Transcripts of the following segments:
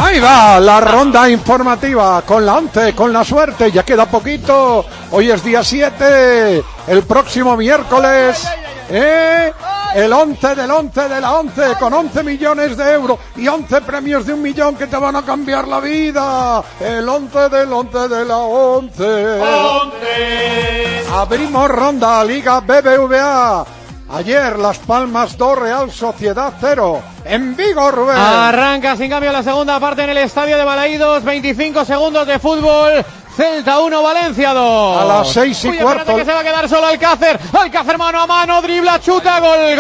Ahí va la ronda informativa con la 11, con la suerte. Ya queda poquito. Hoy es día 7. El próximo miércoles, el 11 del 11 de la 11, con 11 millones de euros y 11 premios de 1 millón que te van a cambiar la vida. El 11 del 11 de la 11. Abrimos ronda Liga BBVA. Ayer Las Palmas 2, Real Sociedad 0. En Vigo, Rubén. Arranca sin cambio la segunda parte en el estadio de Balaídos. 25 segundos de fútbol. Celta 1, Valencia 2. A las 6:15. Que se va a quedar solo Alcácer. Alcácer mano a mano, dribla, chuta, gol. Madre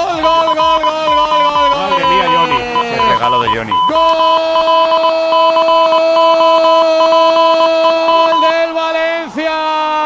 mía, Johnny. El regalo de Johnny. Gol del Valencia.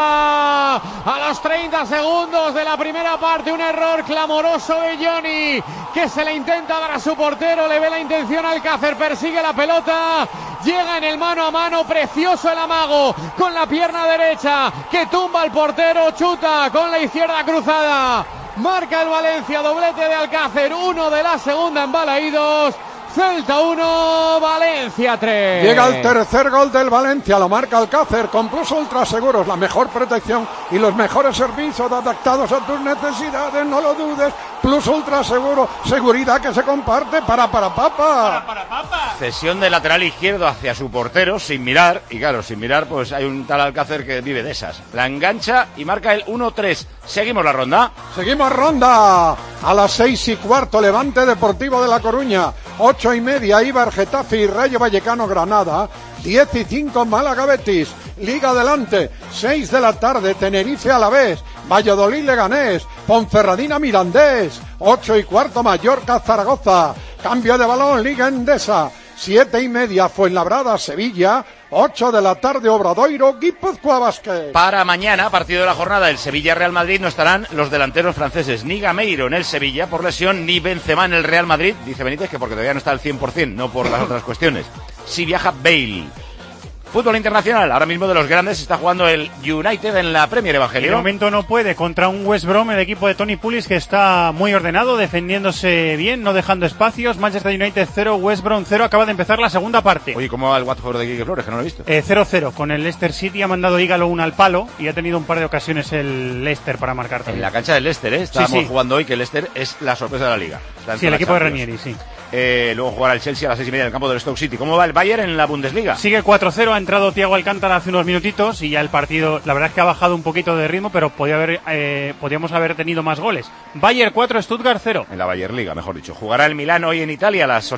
A los 30 segundos de la primera parte, un error clamoroso de Johnny, que se le intenta dar a su portero, le ve la intención a Alcácer, persigue la pelota, llega en el mano a mano, precioso el amago, con la pierna derecha, que tumba al portero, chuta con la izquierda cruzada, marca el Valencia, doblete de Alcácer, 1 de la segunda en Balaídos. Celta 1, Valencia 3. Llega el tercer gol del Valencia, lo marca Alcácer con Plus Ultra Seguros, la mejor protección y los mejores servicios adaptados a tus necesidades, no lo dudes. Plus Ultra Seguro, seguridad que se comparte para papa. Cesión de lateral izquierdo hacia su portero sin mirar, y claro, sin mirar pues hay un tal Alcácer que vive de esas. La engancha y marca el 1-3. Seguimos la ronda. Seguimos ronda. A las 6:15, Levante Deportivo de La Coruña. 8:30, Eibar, Getafe y Rayo Vallecano, Granada. 10:05, Málaga Betis. Liga adelante. 6 de la tarde, Tenerife Alavés. Valladolid Leganés. Ponferradina Mirandés. 8:15, Mallorca Zaragoza. Cambio de balón, Liga Endesa. 7:30, Fuenlabrada Sevilla. 8 de la tarde, Obradoiro Guipúzcoa Basket. Para mañana, partido de la jornada del Sevilla-Real Madrid, no estarán los delanteros franceses, ni Gameiro en el Sevilla por lesión, ni Benzema en el Real Madrid, dice Benítez que porque todavía no está al 100%, no por las otras cuestiones. Sí viaja Bale. Fútbol internacional, ahora mismo de los grandes está jugando el United en la Premier, Evangelio. De momento no puede, contra un West Brom, el equipo de Tony Pulis, que está muy ordenado, defendiéndose bien, no dejando espacios. Manchester United 0, West Brom 0, acaba de empezar la segunda parte. Oye, ¿cómo va el Watford de Quique Flores, que no lo he visto? 0-0, con el Leicester City ha mandado Ígalo una al palo y ha tenido un par de ocasiones el Leicester para marcar también. En la cancha del Leicester, estábamos jugando hoy, que el Leicester es la sorpresa de la Liga. Sí, el equipo de Ranieri, sí. Luego jugará el Chelsea a las 6:30 en el campo del Stoke City. ¿Cómo va el Bayern en la Bundesliga? Sigue 4-0, ha entrado Thiago Alcántara hace unos minutitos y ya el partido, la verdad es que ha bajado un poquito de ritmo, pero podíamos haber tenido más goles. Bayern 4, Stuttgart 0. En la Bayern Liga, mejor dicho. Jugará el Milán hoy en Italia a las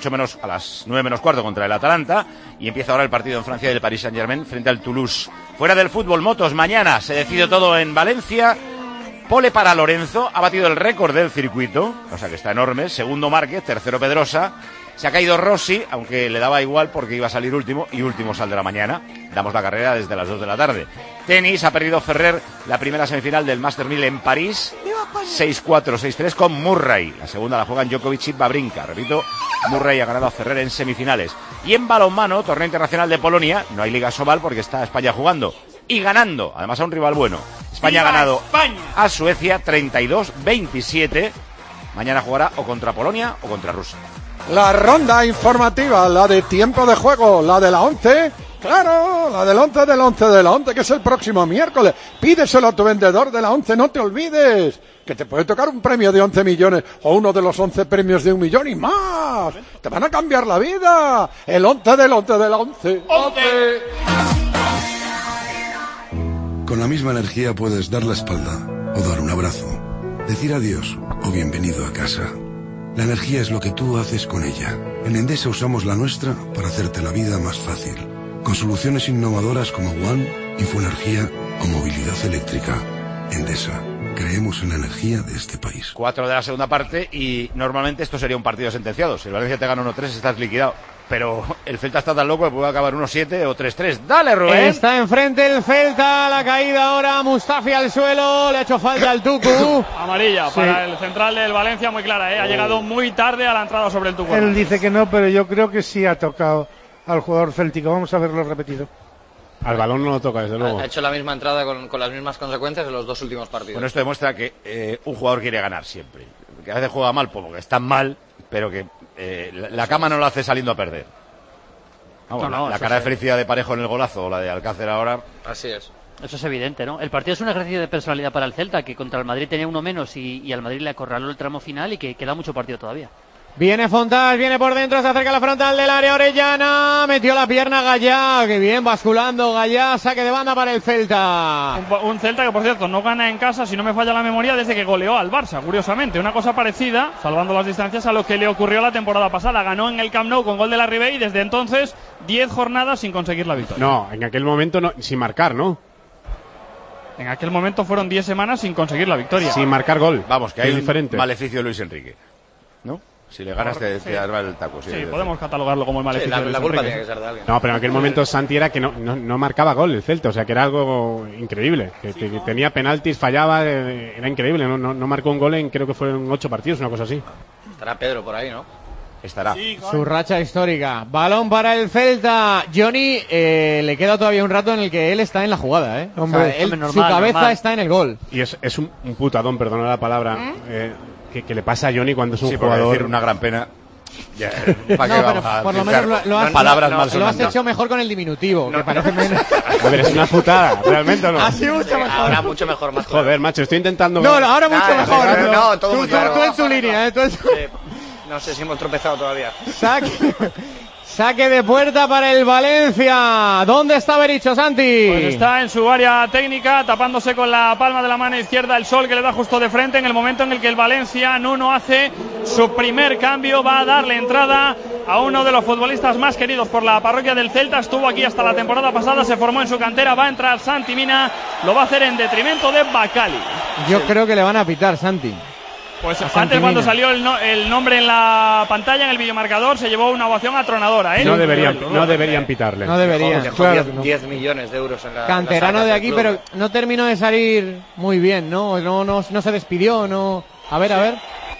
9 menos cuarto contra el Atalanta, y empieza ahora el partido en Francia del Paris Saint-Germain frente al Toulouse. Fuera del fútbol, motos, mañana se decide todo en Valencia. Pole para Lorenzo, ha batido el récord del circuito, o sea que está enorme. Segundo Márquez, tercero Pedrosa. Se ha caído Rossi, aunque le daba igual porque iba a salir último, y último saldrá mañana. Damos la carrera desde las 2 de la tarde. Tenis, ha perdido Ferrer la primera semifinal del Master 1000 en París. 6-4, 6-3 con Murray. La segunda la juegan Djokovic y Wawrinka. Repito, Murray ha ganado a Ferrer en semifinales. Y en balonmano, torneo internacional de Polonia, no hay Liga Sobal porque está España jugando y ganando, además a un rival bueno. España ha ganado a Suecia 32-27. Mañana jugará o contra Polonia o contra Rusia. La ronda informativa, la de tiempo de juego, la de la 11. Claro, la del 11 del 11 de la 11, que es el próximo miércoles. Pídeselo a tu vendedor de la 11, no te olvides, que te puede tocar un premio de 11 millones o uno de los 11 premios de 1 millón y más. Te van a cambiar la vida. El 11 del 11 de la 11. ¡11! Con la misma energía puedes dar la espalda o dar un abrazo, decir adiós o bienvenido a casa. La energía es lo que tú haces con ella. En Endesa usamos la nuestra para hacerte la vida más fácil, con soluciones innovadoras como One, Infoenergía o movilidad eléctrica. Endesa, creemos en la energía de este país. 4 de la segunda parte y normalmente esto sería un partido sentenciado. Si el Valencia te gana 1-3 estás liquidado. Pero el Celta está tan loco que puede acabar 1-7 o 3-3. ¡Dale, Rubén! Está enfrente el Celta, la caída ahora, Mustafi al suelo, le ha hecho falta al Tucu. Amarilla para el central del Valencia, muy clara, ha llegado muy tarde a la entrada sobre el Tucu. Él dice que no, pero yo creo que sí ha tocado al jugador céltico. Vamos a verlo repetido. Al balón no lo toca, desde luego. Ha hecho la misma entrada con las mismas consecuencias en los dos últimos partidos. Bueno, esto demuestra que un jugador quiere ganar siempre. Que a veces juega mal, porque está mal, pero que la cama no lo hace saliendo a perder. Vamos, No, la eso cara de sí. felicidad de Parejo en el golazo o la de Alcácer ahora. Así es. Eso es evidente, ¿no? El partido es un ejercicio de personalidad para el Celta, que contra el Madrid tenía uno menos y al Madrid le acorraló el tramo final y que queda mucho partido todavía. Viene Fontás, viene por dentro, se acerca a la frontal del área Orellana, metió la pierna Gallá, que bien, basculando Gallá, saque de banda para el Celta. Un Celta que, por cierto, no gana en casa, si no me falla la memoria, desde que goleó al Barça, curiosamente. Una cosa parecida, salvando las distancias, a lo que le ocurrió la temporada pasada. Ganó en el Camp Nou con gol de la Ribey y desde entonces 10 jornadas sin conseguir la victoria. No, en aquel momento no, sin marcar, ¿no? En aquel momento fueron 10 semanas sin conseguir la victoria. Sin marcar gol. Vamos, que hay es un diferente. maleficio de Luis Enrique, ¿no? Si le ganas te arma el taco. Sí, podemos catalogarlo como el maleficio de Luis la culpa Enrique. tiene que ser de alguien. No, pero en aquel momento Santi era que no marcaba gol el Celta, o sea que era algo increíble. Que tenía penaltis, fallaba, era increíble. No marcó un gol en, creo que fueron 8 partidos, una cosa así. Estará Pedro por ahí, ¿no? Estará. Su racha histórica. Balón para el Celta. Johnny, le queda todavía un rato en el que él está en la jugada, ¿eh? Hombre, O sea, él, normal, su cabeza normal. está en el gol. Y es un putadón, perdona la palabra, que le pasa a Johnny cuando es un Sí, por jugador. decir una gran pena. Ya, ¿para No, qué pero vamos a por lo utilizar menos lo has, palabras lo has malsonantes? hecho mejor con el diminutivo, que parece menos. A ver, es una putada, ¿realmente o no? Ha sido mucho mejor. Ahora mucho mejor, más claro. Joder, macho, estoy intentando. No, ahora mucho Nada, mejor. claro, no, todo muy claro. Tú en su línea, tú en su... No sé si hemos tropezado todavía. Saque de puerta para el Valencia. ¿Dónde está Bericho, Santi? Pues está en su área técnica, tapándose con la palma de la mano izquierda el sol que le da justo de frente en el momento en el que el Valencia Nuno hace su primer cambio. Va a darle entrada a uno de los futbolistas más queridos por la parroquia del Celta. Estuvo aquí hasta la temporada pasada, se formó en su cantera. Va a entrar Santi Mina, lo va a hacer en detrimento de Bacali. Yo creo que le van a pitar, Santi. Pues A antes, Santi cuando Mina. salió el nombre en la pantalla, en el videomarcador, se llevó una ovación atronadora, ¿eh? No deberían pitarle. No deberían, Dejó claro 10, que no. 10 millones de euros en la. Canterano en de las aquí, arcas del pero club. no terminó de salir muy bien, ¿no? No se despidió, no. A ver.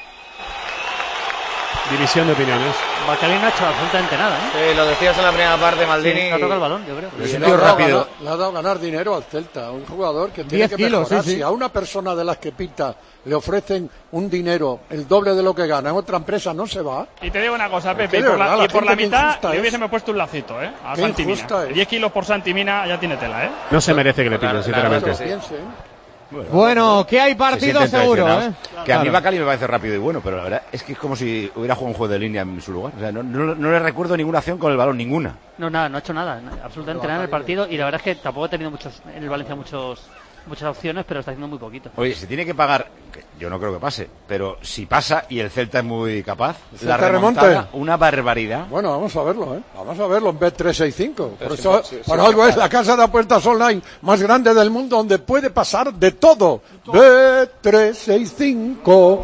División de opiniones. Bacalí no ha hecho absolutamente nada, ¿eh? Sí, lo decías en la primera parte, Maldini. Sí, no toca el balón, yo creo. Es un Le tío ha dado rápido. le ha dado ganar dinero al Celta, un jugador que tiene 10 que kilos, mejorar. sí, sí. Si a una persona de las que pita le ofrecen un dinero, el doble de lo que gana en otra empresa, no se va. Y te digo una cosa, Pepe, de y por verdad, la, y por la gente, qué mitad injusta le es. hubiésemos puesto un lacito, ¿eh? A Qué Santi Mina. injusta es. 10 kilos por Santi Mina ya tiene tela, ¿eh? No se merece que le Claro, pillen, claro, sinceramente. sí. Piensen. Bueno, que hay Se partido sienten seguro, traicionados. ¿eh? Que a mí Claro. Bacali me parece rápido y bueno, pero la verdad es que es como si hubiera jugado un juego de línea en su lugar. O sea, no le recuerdo ninguna acción con el balón, ninguna. No, nada, no ha hecho nada, absolutamente nada en el partido. Y la verdad es que tampoco ha tenido en el Valencia muchas opciones, pero está haciendo muy poquito. Oye, se tiene que pagar, que yo no creo que pase, pero si pasa y el Celta es muy capaz, Celta la remontada, remonte. una barbaridad. Bueno, vamos a verlo, ¿eh? Vamos a verlo en Bet365. Por Pero eso, sí, por algo es la casa de apuestas online más grande del mundo donde puede pasar de todo. Bet365,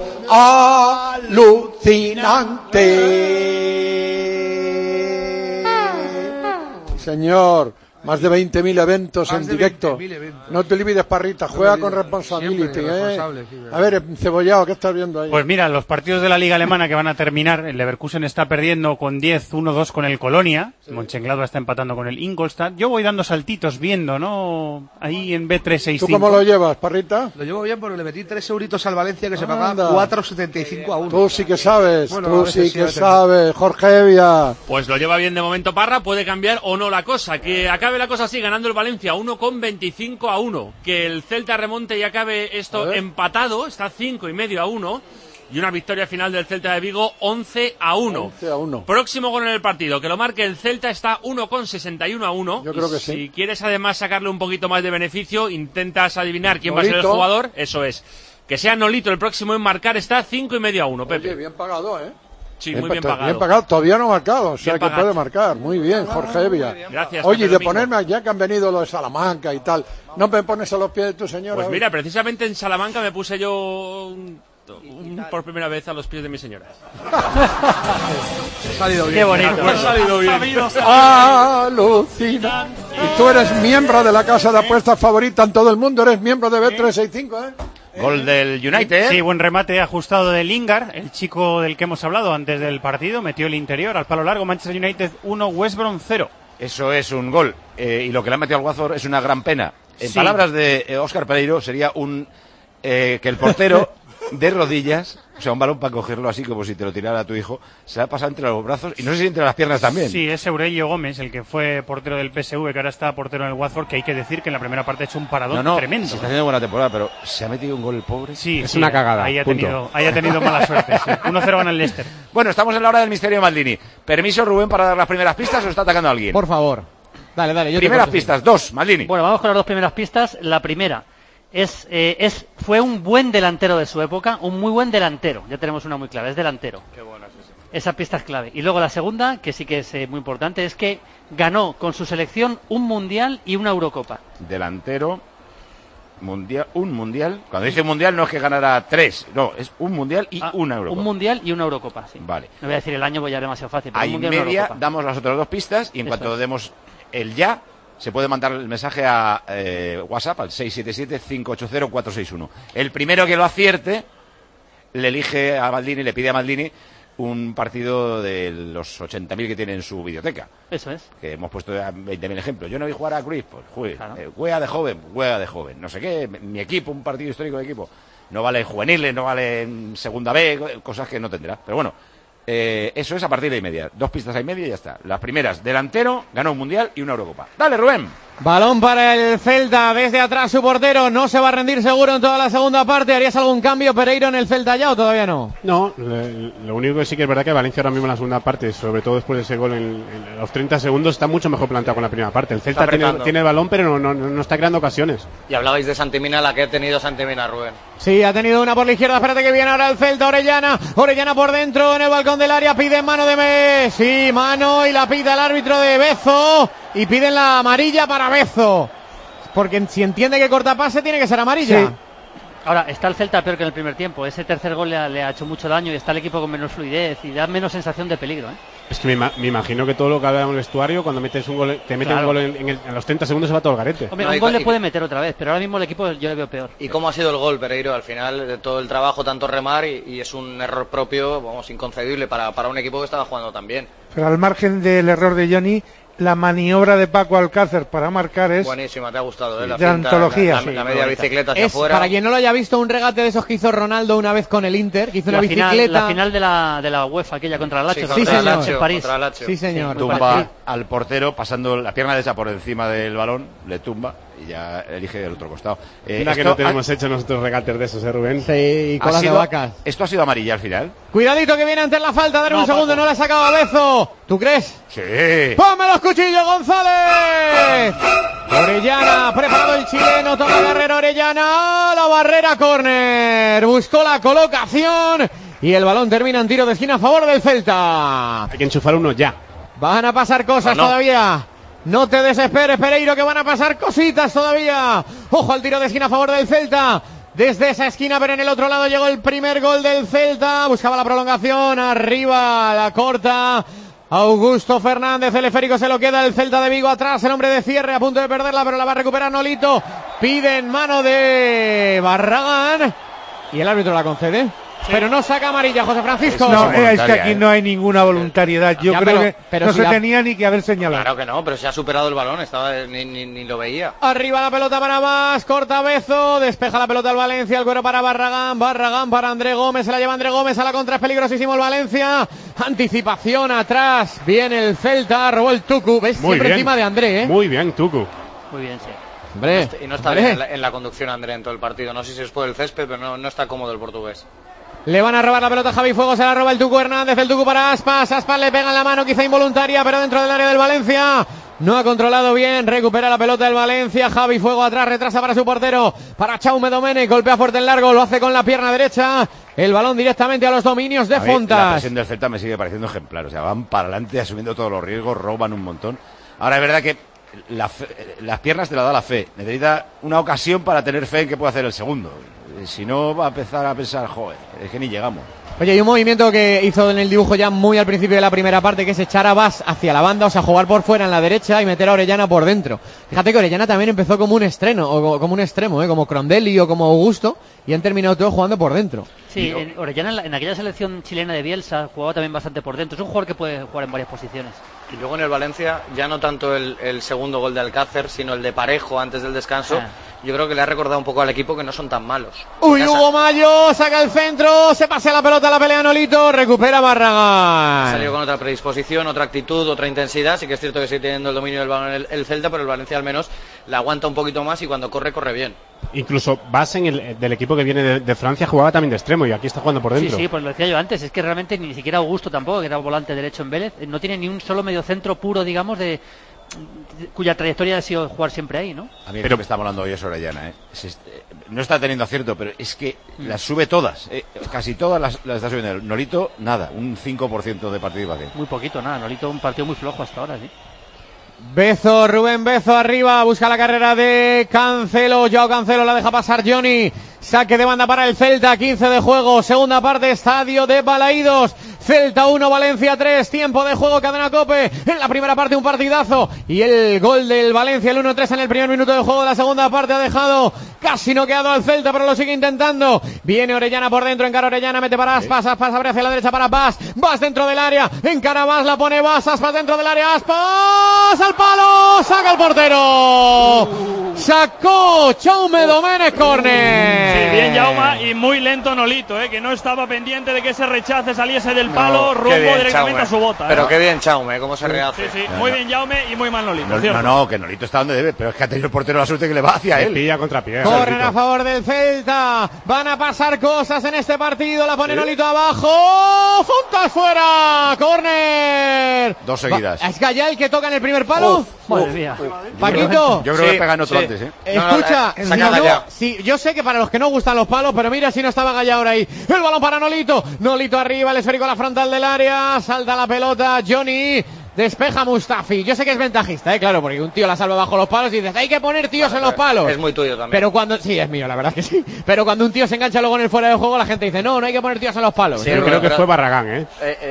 alucinante. Señor, más de 20.000 eventos en directo. No te olvides, Parrita, juega con responsibility, ¿eh? A ver, Cebollado, ¿qué estás viendo ahí? Pues mira, los partidos de la Liga Alemana que van a terminar, el Leverkusen está perdiendo con 10-1-2 con el Colonia, Mönchengladbach está empatando con el Ingolstadt. Yo voy dando saltitos viendo, ¿no? Ahí en B365. ¿Tú cómo lo llevas, Parrita? Lo llevo bien porque le metí 3 euritos al Valencia que se paga Anda. 4,75 a 1. Tú sí que sabes, Bueno, a tú veces sí sí, a que veces sabes, Jorge Evia. Pues lo lleva bien de momento Parra, puede cambiar o no la cosa. Que acabe la cosa así, ganando el Valencia 1,25 a 1. Que el Celta remonte y acabe esto empatado, está 5,5 a 1. Y una victoria final del Celta de Vigo 11 a 1. 11 a 1. Próximo gol en el partido, que lo marque el Celta, está 1,61 a 1. Yo creo que si sí. quieres además sacarle un poquito más de beneficio, intentas adivinar quién va a ser el Nolito. jugador, eso es. Que sea Nolito el próximo en marcar, está 5,5 a 1, Pepe. Oye, bien pagado, ¿eh? Sí, muy bien pagado. Bien pagado, todavía no ha marcado, o sea Bien que pagado. puede marcar. Muy bien, Jorge Evia. Gracias, Oye, y Pepe de Domingo. ponerme, ya que han venido los de Salamanca y tal, ¿no me pones a los pies de tu señora? Pues hoy? mira, precisamente en Salamanca me puse yo por primera vez a los pies de mi señora. Ha salido bien. Qué bonito. Ha salido bien. Alucina. Y tú eres miembro de la casa de apuestas favorita en todo el mundo, eres miembro de Bet365, ¿eh? Gol del United. Sí, buen remate ajustado de Lingard, el chico del que hemos hablado antes del partido, metió el interior al palo largo. Manchester United 1, West Brom 0. Eso es un gol. Y lo que le han metido al Guazor es una gran pena. En Sí. palabras de Óscar Pereiro, sería que el portero de rodillas, o sea, un balón para cogerlo así como si te lo tirara tu hijo, se ha pasado entre los brazos y no sé si entre las piernas también. Sí, es Aurelio Gómez, el que fue portero del PSV, que ahora está portero en el Watford, que hay que decir que en la primera parte ha hecho un paradón tremendo. Se está haciendo buena temporada, pero se ha metido un gol el pobre. Sí, es una cagada. Ahí ha tenido mala suerte. Sí. 1-0 gana el Leicester. Bueno, estamos en la hora del misterio Maldini. ¿Permiso, Rubén, para dar las primeras pistas o está atacando a alguien? Por favor. Dale. Yo primeras pistas, 2, Maldini. Bueno, vamos con las 2 primeras pistas. La primera fue un buen delantero de su época, un muy buen delantero. Ya tenemos una muy clara, es delantero. Qué bueno es eso. Esa pista es clave. Y luego la segunda, que sí que es muy importante, es que ganó con su selección un mundial y una Eurocopa. Delantero, un mundial. Cuando dice mundial no es que ganara 3, no, es un mundial y una Eurocopa. Un mundial y una Eurocopa, sí. Vale. No voy a decir el año, porque ya es demasiado fácil. Pero Ahí un mundial y una media, Eurocopa. damos las otras 2 pistas y en cuanto demos el ya, se puede mandar el mensaje a WhatsApp al 677-580-461. El primero que lo acierte le elige a Maldini, le pide a Maldini un partido de los 80.000 que tiene en su biblioteca. Eso es. Que hemos puesto ya 20.000 ejemplos. Yo no vi jugar a Cruyff, pues Claro. juega de joven. No sé qué, mi equipo, un partido histórico de equipo. No vale juveniles, no vale en segunda B, cosas que no tendrá. Pero bueno, eso es a partir de media. 2 pistas y media y ya está. Las primeras, delantero, ganó un mundial y una Eurocopa. Dale, Rubén. Balón para el Celta, desde atrás su portero, no se va a rendir seguro en toda la segunda parte. ¿Harías algún cambio, Pereiro, en el Celta ya o todavía no? No, lo único que sí que es verdad que Valencia ahora mismo en la segunda parte, sobre todo después de ese gol en los 30 segundos, está mucho mejor planteado con la primera parte. El Celta tiene el balón, pero no está creando ocasiones. Y hablabais de Santimina, la que ha tenido Santimina, Rubén. Sí, ha tenido una por la izquierda, espérate que viene ahora el Celta, Orellana por dentro en el balcón del área, pide mano de Messi, mano y la pita el árbitro de Bezo y piden la amarilla para Bezo. Porque si entiende que corta pase tiene que ser amarilla. Sí. Ahora, está el Celta peor que en el primer tiempo. Ese tercer gol le ha hecho mucho daño y está el equipo con menos fluidez y da menos sensación de peligro. Es que me imagino que todo lo que hablábamos en el vestuario, cuando metes un gol, te mete un gol en los 30 segundos se va todo el garete. Hombre, un gol le puede meter otra vez, pero ahora mismo el equipo yo le veo peor. ¿Y cómo ha sido el gol, Pereiro? Al final de todo el trabajo, tanto remar y es un error propio, vamos, inconcebible para un equipo que estaba jugando tan bien. Pero al margen del error de Johnny, la maniobra de Paco Alcácer para marcar es buenísima, te ha gustado, sí, la de finta, antología. La media bicicleta hacia afuera. Para quien no lo haya visto, un regate de esos que hizo Ronaldo una vez con el Inter, que hizo una bicicleta. La final de la UEFA, aquella contra el Lazio. Sí, señor. En París. Sí, señor. Tumba al portero pasando la pierna derecha por encima del balón, le tumba y ya elige el otro costado. Mira que no tenemos hecho nosotros regates de esos, Rubén. Sí, y colas de vacas. ¿Esto ha sido amarilla al final? Cuidadito que viene ante la falta, dale un segundo, no le ha sacado a Bezo. ¿Tú crees? Sí. ¡Ponme los cuchillos, González! Orellana, preparado el chileno, toma Guerrero Orellana, la barrera, córner, buscó la colocación y el balón termina en tiro de esquina a favor del Celta. Hay que enchufar uno ya. Van a pasar cosas todavía. No te desesperes, Pereiro, que van a pasar cositas todavía. Ojo al tiro de esquina a favor del Celta. Desde esa esquina, pero en el otro lado llegó el primer gol del Celta. Buscaba la prolongación, arriba, la corta. Augusto Fernández, el esférico se lo queda el Celta de Vigo atrás, el hombre de cierre a punto de perderla, pero la va a recuperar Nolito. Piden mano de Barragán y el árbitro la concede. Sí. Pero no saca amarilla, José Francisco. No, es que aquí no hay ninguna voluntariedad. Yo creo que no se tenía ni que haber señalado. Claro que no, pero se ha superado el balón, ni lo veía. Arriba la pelota para más, corta Bezo, despeja la pelota al Valencia, el cuero para Barragán para André Gómez, se la lleva André Gómez a la contra, es peligrosísimo el Valencia. Anticipación atrás, viene el Celta, robó el Tucu, ves, muy siempre bien, encima de André, Muy bien, Tucu. Muy bien, sí. Hombre, y no está bien en la conducción André en todo el partido. No sé si es por el césped, pero no está cómodo el portugués. Le van a robar la pelota a Javi Fuego, se la roba el Tucu Hernández, el Tucu para Aspas le pega en la mano, quizá involuntaria, pero dentro del área del Valencia. No ha controlado bien, recupera la pelota del Valencia, Javi Fuego atrás, retrasa para su portero, para Chaume Domenech, golpea fuerte en largo, lo hace con la pierna derecha, el balón directamente a los dominios de Fontas. La presión del Celta me sigue pareciendo ejemplar, o sea, van para adelante asumiendo todos los riesgos, roban un montón. Ahora es verdad que las piernas te la da la fe, necesita una ocasión para tener fe en que puede hacer el segundo. Si no, va a empezar a pensar, joder, es que ni llegamos. Oye, hay un movimiento que hizo en el dibujo ya muy al principio de la primera parte, que es echar a Bas hacia la banda, o sea, jugar por fuera en la derecha y meter a Orellana por dentro. Fíjate que Orellana también empezó como un extremo, como Crondelli o como Augusto, y han terminado todos jugando por dentro. Sí, Orellana en aquella selección chilena de Bielsa jugaba también bastante por dentro. Es un jugador que puede jugar en varias posiciones. Y luego en el Valencia, ya no tanto el segundo gol de Alcácer, sino el de Parejo antes del descanso, yo creo que le ha recordado un poco al equipo que no son tan malos. Uy, Hugo Mayo saca el centro, se pasea la pelota, la pelea Nolito, recupera Barragán. Salió con otra predisposición, otra actitud, otra intensidad. Sí que es cierto que sigue teniendo el dominio del balón el Celta, pero el Valencia al menos la aguanta un poquito más y cuando corre bien. Incluso Basen, del equipo que viene de Francia, jugaba también de extremo y aquí está jugando por dentro. Sí, pues lo decía yo antes, es que realmente ni siquiera Augusto tampoco, que era volante derecho en Vélez, no tiene ni un solo mediocentro puro, digamos, cuya trayectoria ha sido jugar siempre ahí, ¿no? A mí pero que está hablando hoy es Orellana, no está teniendo acierto, pero es que las sube todas, casi todas las está subiendo. Nolito, nada, un 5% de participación. Muy poquito, nada, Nolito un partido muy flojo hasta ahora, sí. Bezo, Rubén Bezo arriba, busca la carrera de Cancelo, Joao Cancelo la deja pasar Johnny, saque de banda para el Celta, 15 de juego, segunda parte, estadio de Balaídos, Celta 1, Valencia 3, tiempo de juego, Cadena COPE, en la primera parte un partidazo, y el gol del Valencia, el 1-3 en el primer minuto de juego de la segunda parte, ha dejado casi noqueado al Celta, pero lo sigue intentando, viene Orellana por dentro, encara Orellana, mete para Aspas, Aspas abre hacia la derecha para Bas dentro del área, encara Bas, la pone Bas, Aspas dentro del área, Aspas, al palo, saca el portero, sacó Jaume Domènech, córner. Sí, bien Jaume y muy lento Nolito, que no estaba pendiente de que ese rechace saliese del palo, rumbo bien, directamente Jaume. A su bota. Pero qué bien Jaume, cómo se rehace. Sí, muy bien Jaume y muy mal Nolito. No, que Nolito está donde debe, pero es que ha tenido el portero la suerte que le va hacia él. Pilla contra pie. Corren a favor del Celta, van a pasar cosas en este partido, la pone Nolito abajo, Fontas fuera, córner. Dos seguidas. ¿Es Gallá el que toca en el primer palo? Madre mía. Paquito. Yo creo que pega en otro antes, Escucha, sí, yo sé que para los que no gustan los palos, pero mira si no estaba Gallá ahora ahí. El balón para Nolito, Nolito arriba, el esférico a la frontal del área, salta la pelota, Johnny. Despeja Mustafi. Yo sé que es ventajista, claro, porque un tío la salva bajo los palos y dices, hay que poner tíos en los palos. Es muy tuyo también. Pero cuando, sí, es mío, la verdad que sí. Pero cuando un tío se engancha luego en el fuera de juego, la gente dice, no hay que poner tíos en los palos. Sí, yo creo que fue Barragán,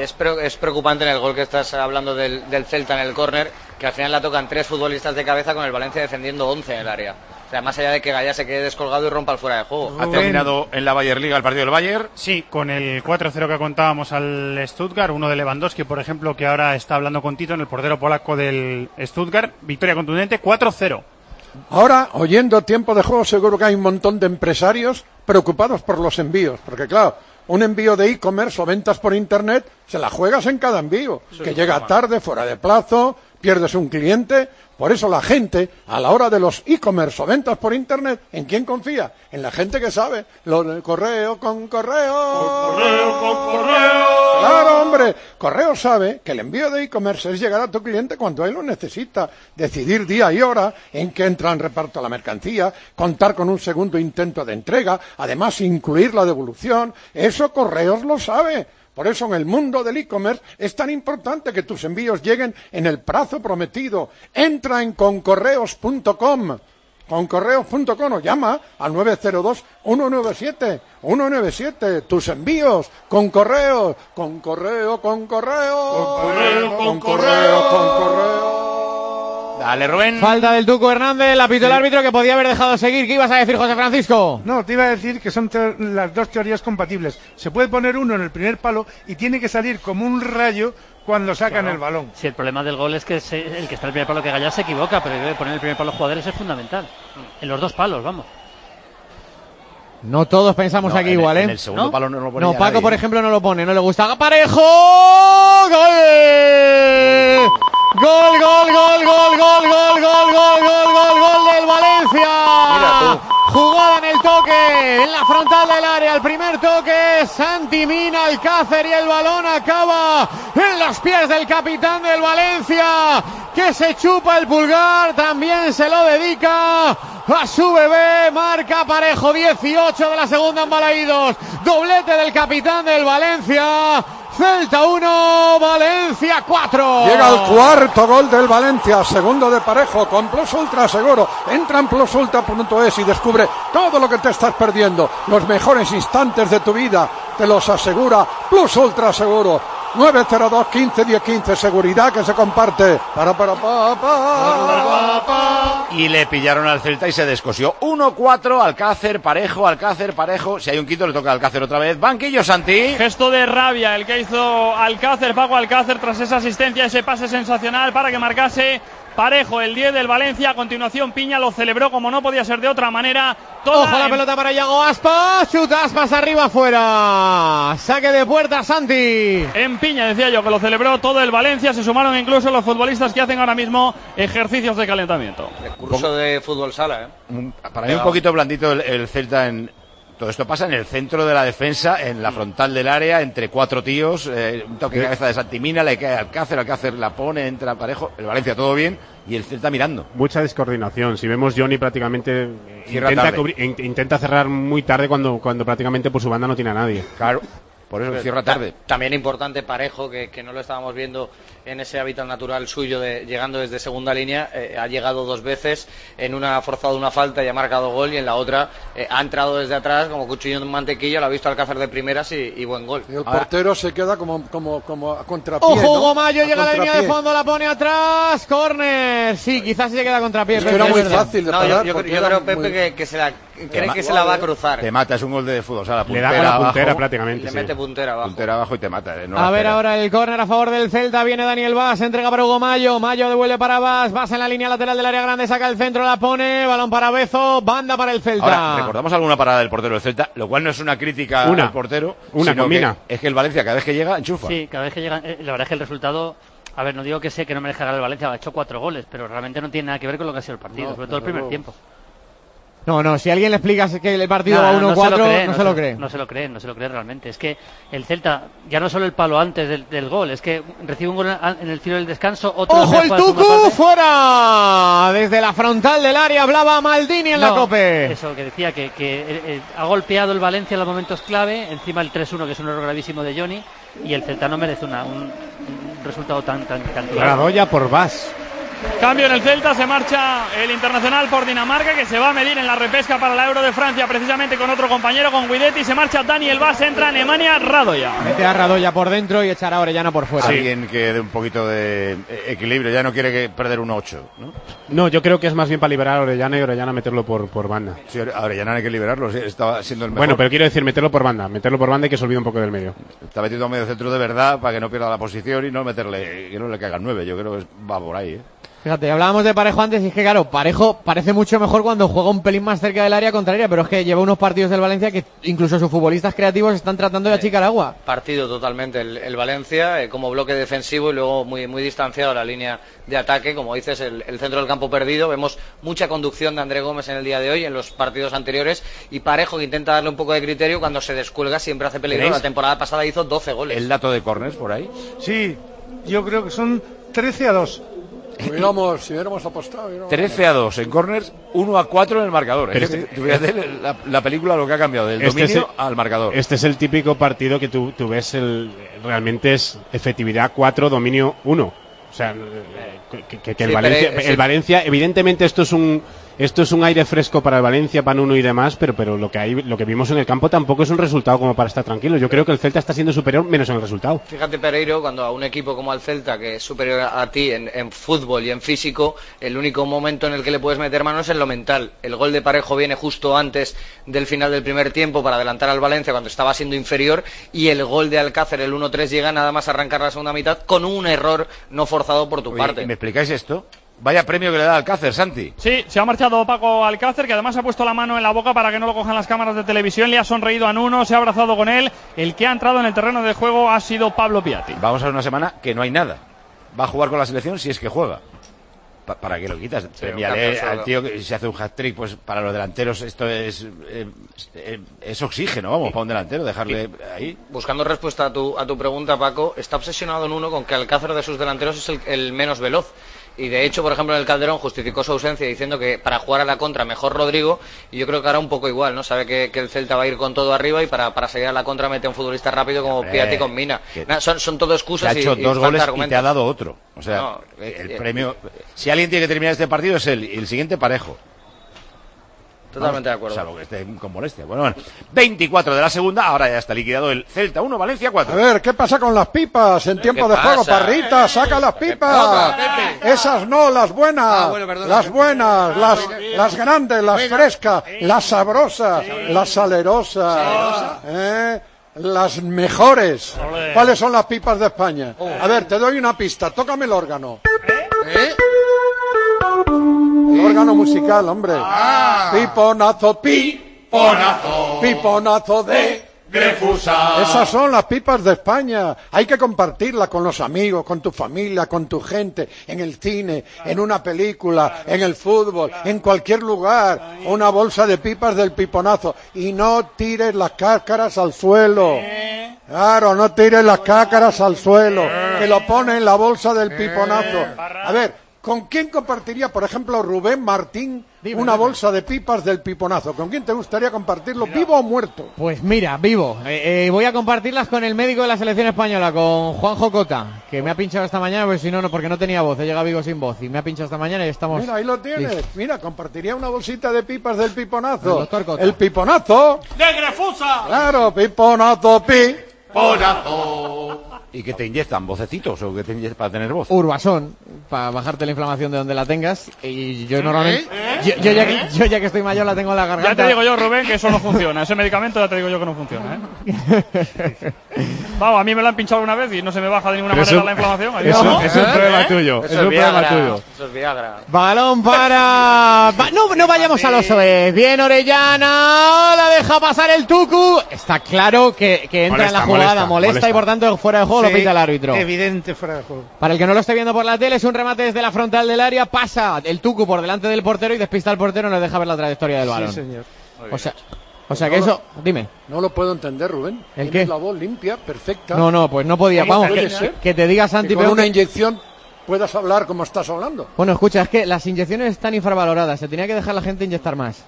Es preocupante en el gol que estás hablando del Celta en el córner, que al final la tocan 3 futbolistas de cabeza con el Valencia defendiendo 11 en el área. O sea, más allá de que Gallá se quede descolgado y rompa el fuera de juego. ¿Ha terminado en la Bayer Liga el partido del Bayern? Sí, con el 4-0 que contábamos al Stuttgart, uno de Lewandowski, por ejemplo, que ahora está hablando con Tito, en el portero polaco del Stuttgart. Victoria contundente, 4-0. Ahora, oyendo tiempo de juego, seguro que hay un montón de empresarios preocupados por los envíos, porque claro, un envío de e-commerce o ventas por internet, se la juegas en cada envío, que llega tarde, fuera de plazo, pierdes un cliente. Por eso la gente, a la hora de los e-commerce o ventas por internet, ¿en quién confía? En la gente que sabe. Lo del correo con correo. Correo con correo. Claro, hombre. Correo sabe que el envío de e-commerce es llegar a tu cliente cuando él lo necesita. Decidir día y hora en que entra en reparto la mercancía, contar con un segundo intento de entrega, además incluir la devolución. Eso Correos lo sabe. Por eso en el mundo del e-commerce es tan importante que tus envíos lleguen en el plazo prometido. Entra en concorreos.com. Concorreos.com o llama al 902-197. Tus envíos con correos. Con correo. Dale, Rubén. Falta del Tuco Hernández, la pitó el árbitro que podía haber dejado seguir. ¿Qué ibas a decir, José Francisco? No, te iba a decir que son las dos teorías compatibles. Se puede poner uno en el primer palo y tiene que salir como un rayo cuando sacan el balón. Sí, el problema del gol es que el que está en el primer palo que Gallá se equivoca, pero debe poner el primer palo a los jugadores es fundamental. En los dos palos, vamos. No todos pensamos aquí igual, En el segundo palo no lo pone. No, Paco, nadie. por ejemplo, no lo pone, no le gusta. ¡Parejo! ¡Gol! ¡Gol del Valencia! Mira tú. Jugada en el toque, en la frontal del área, el primer toque, Santi Mina, Alcácer, y el balón acaba en los pies del capitán del Valencia, que se chupa el pulgar, también se lo dedica a su bebé. Marca Parejo, 18 de la segunda en Balaídos, doblete del capitán del Valencia. Celta 1, Valencia 4. Llega el cuarto gol del Valencia, segundo de Parejo, con Plus Ultra Seguro. Entra en plusultra.es y descubre todo lo que te estás perdiendo. Los mejores instantes de tu vida te los asegura Plus Ultra Seguro. 902 15 10 15, seguridad que se comparte. Y le pillaron al Celta y se descosió. 1-4, Alcácer, Parejo. Si hay un quito le toca a Alcácer otra vez. Banquillo, Santi. Gesto de rabia el que hizo Alcácer, Paco Alcácer, tras esa asistencia, ese pase sensacional para que marcase Parejo, el 10 del Valencia. A continuación Piña lo celebró como no podía ser de otra manera. Ojo la pelota para Yago Aspas. Chuta Aspas arriba afuera. Saque de puerta Santi. En Piña decía yo que lo celebró todo el Valencia. Se sumaron incluso los futbolistas que hacen ahora mismo ejercicios de calentamiento. El curso de fútbol sala, Para mí un poquito blandito el Celta en... Todo esto pasa en el centro de la defensa, en la frontal del área, entre 4 tíos, un toque de cabeza de Santimina, le cae Alcácer la pone, entra Parejo, el Valencia todo bien, y el Celta mirando. Mucha descoordinación. Si vemos, Johnny prácticamente intenta cerrar muy tarde cuando prácticamente por su banda no tiene a nadie. Claro. Por eso cierra tarde. También importante Parejo, que no lo estábamos viendo en ese hábitat natural suyo, llegando desde segunda línea. Ha llegado 2 veces, en una ha forzado una falta y ha marcado gol, y en la otra ha entrado desde atrás como cuchillo en mantequilla, lo ha visto Alcácer de primeras y buen gol. Y el portero se queda como a contrapié. Ojo, Hugo Mayo llega a la línea de fondo, la pone atrás, córner. Sí, quizás se queda a contrapié. Es que era muy fácil de parar. Yo creo, Pepe, que se la cree que se la va a cruzar. Te mata, es un gol de fútbol sala. Le da con la puntera abajo, prácticamente. Le mete puntera abajo y te mata. A ver ahora el córner a favor del Celta. Viene Daniel Vaz, entrega para Hugo Mayo. Mayo devuelve para Vaz. Vaz en la línea lateral del área grande, saca el centro, la pone. Balón para Bezo, banda para el Celta. Ahora, recordamos alguna parada del portero del Celta, lo cual no es una crítica al portero. Una combina. Es que el Valencia cada vez que llega enchufa. Sí, cada vez que llega. La verdad es que el resultado... A ver, no digo que no merezca ganar el Valencia, ha hecho 4 goles, pero realmente no tiene nada que ver con lo que ha sido el partido, sobre todo el primer tiempo. No, si alguien le explica que el partido va 1-4, no se lo cree. No se lo cree realmente. Es que el Celta, ya no solo el palo antes del gol, es que recibe un gol en el filo del descanso, otro... ¡Ojo el Tucu! ¡Fuera! Desde la frontal del área hablaba Maldini en la Cope. Eso que decía, que ha golpeado el Valencia en los momentos clave, encima el 3-1, que es un error gravísimo de Johnny, y el Celta no merece un resultado tan claro. Radoya por Vaz. Cambio en el Celta, se marcha el internacional por Dinamarca, que se va a medir en la repesca para la Euro de Francia, precisamente con otro compañero, con Guidetti. Se marcha Daniel Vaz, entra Nemanja Radoya. Mete a Radoya por dentro y echará a Orellana por fuera. Alguien que dé un poquito de equilibrio, ya no quiere perder un 8, ¿no? No, yo creo que es más bien para liberar a Orellana y Orellana meterlo por banda. Sí, a Orellana hay que liberarlo, sí, estaba siendo el mejor. Bueno, pero quiero decir, meterlo por banda y que se olvide un poco del medio. Está metido a medio centro de verdad para que no pierda la posición y no meterle, que no le caigan 9, yo creo que va por ahí, Fíjate, hablábamos de Parejo antes y es que claro, Parejo parece mucho mejor cuando juega un pelín más cerca del área contraria, pero es que lleva unos partidos del Valencia que incluso sus futbolistas creativos están tratando de achicar agua. Partido totalmente el Valencia, como bloque defensivo y luego muy distanciado a la línea de ataque, como dices, el centro del campo perdido. Vemos mucha conducción de André Gómez en el día de hoy, en los partidos anteriores, y Parejo que intenta darle un poco de criterio, cuando se descuelga siempre hace peligro. La temporada pasada hizo 12 goles. ¿El dato de córners por ahí? Sí, yo creo que son 13-2. Si hubiéramos apostado. 13-2 en corners, 1-4 en el marcador. Fíjate la película lo que ha cambiado del dominio al marcador. Este es el típico partido que tú ves, realmente es efectividad 4, dominio 1. O sea, que el Valencia, evidentemente esto es un aire fresco para el Valencia, para Nuno y demás, pero lo que vimos en el campo tampoco es un resultado como para estar tranquilo. Yo creo que el Celta está siendo superior menos en el resultado. Fíjate, Pereiro, cuando a un equipo como al Celta, que es superior a ti en fútbol y en físico, el único momento en el que le puedes meter manos es en lo mental. El gol de Parejo viene justo antes del final del primer tiempo para adelantar al Valencia cuando estaba siendo inferior, y el gol de Alcácer, el 1-3, llega nada más a arrancar la segunda mitad con un error no forzado por tu parte. ¿Me explicáis esto? Vaya premio que le da Alcácer, Santi. Sí, se ha marchado Paco Alcácer, que además ha puesto la mano en la boca para que no lo cojan las cámaras de televisión. Le ha sonreído a Nuno, se ha abrazado con él. El que ha entrado en el terreno de juego ha sido Pablo Piatti. Vamos a ver una semana que no hay nada. Va a jugar con la selección si es que juega. ¿Para qué lo quitas? Premiale al tío que si hace un hat-trick, pues para los delanteros esto es oxígeno, vamos, para un delantero, dejarle ahí. Buscando respuesta a tu pregunta, Paco, está obsesionado Nuno con que Alcácer de sus delanteros es el menos veloz. Y de hecho, por ejemplo, en el Calderón justificó su ausencia diciendo que para jugar a la contra mejor Rodrigo, y yo creo que ahora un poco igual, ¿no? Sabe que el Celta va a ir con todo arriba y para seguir a la contra mete a un futbolista rápido como Piatti con Mina. Son todo excusas. Te ha hecho 2 goles y te ha dado otro. O sea, el premio... Si alguien tiene que terminar este partido es él, y el siguiente Parejo. Totalmente de acuerdo. Salvo que esté con molestia. Bueno, 24 de la segunda, ahora ya está liquidado el Celta 1, Valencia 4. A ver, ¿qué pasa con las pipas en tiempo de juego? Parrita, saca las pipas. Esas no, las buenas. Las buenas, las grandes, las frescas, las sabrosas, las salerosas. Las mejores. ¿Cuáles son las pipas de España? A ver, te doy una pista, tócame el órgano. Órgano musical, hombre. Piponazo, piponazo. Piponazo de Grefusa. Esas son las pipas de España. Hay que compartirlas con los amigos, con tu familia, con tu gente, en el cine, en una película, en el fútbol, en cualquier lugar. Una bolsa de pipas del piponazo. Y no tires las cáscaras al suelo. Claro, no tires las cáscaras al suelo. Que lo pone en la bolsa del piponazo. A ver, ¿con quién compartiría, por ejemplo, Rubén Martín, una bolsa de pipas del piponazo? ¿Con quién te gustaría compartirlo, vivo o muerto? Pues mira, vivo. Voy a compartirlas con el médico de la selección española, con Juanjo Cota, que me ha pinchado esta mañana, pues si no, porque no tenía voz, he llegado Vigo sin voz, y me ha pinchado esta mañana y estamos... Mira, ahí lo tienes. Listo. Mira, compartiría una bolsita de pipas del piponazo. El doctor Cota. El piponazo. ¡De Grefusa! Claro, piponazo, ¡Ponazo! ¿Y que te inyectan? ¿Vocecitos o que te inyectan para tener voz? Urbasón, para bajarte la inflamación de donde la tengas. Y yo normalmente, yo ya que estoy mayor la tengo en la garganta. Ya te digo yo, Rubén, que eso no funciona. Ese medicamento ya te digo yo que no funciona, ¿eh? Vamos, a mí me lo han pinchado una vez y no se me baja de ninguna manera la inflamación. Eso es un problema tuyo. Eso es Viagra. Eso es Viagra. Balón para... No vayamos a los OE. Bien Orellana, la deja pasar el Tucu. Está claro que entra en la jugada, molesta y por tanto fuera de juego lo pita el árbitro. Evidente fuera de juego. Para el que no lo esté viendo por la tele, es un remate desde la frontal del área, pasa el Tucu por delante del portero y despista al portero, no le deja ver la trayectoria del balón. Sí, señor. O sea que eso, dime. No lo puedo entender, Rubén. ¿El Tienes qué? la voz limpia, perfecta. No, pues no podía. Vamos, que te diga Santi, que con pero una que... inyección puedas hablar como estás hablando. Bueno, escucha, es que las inyecciones están infravaloradas. Se tenía que dejar la gente inyectar más.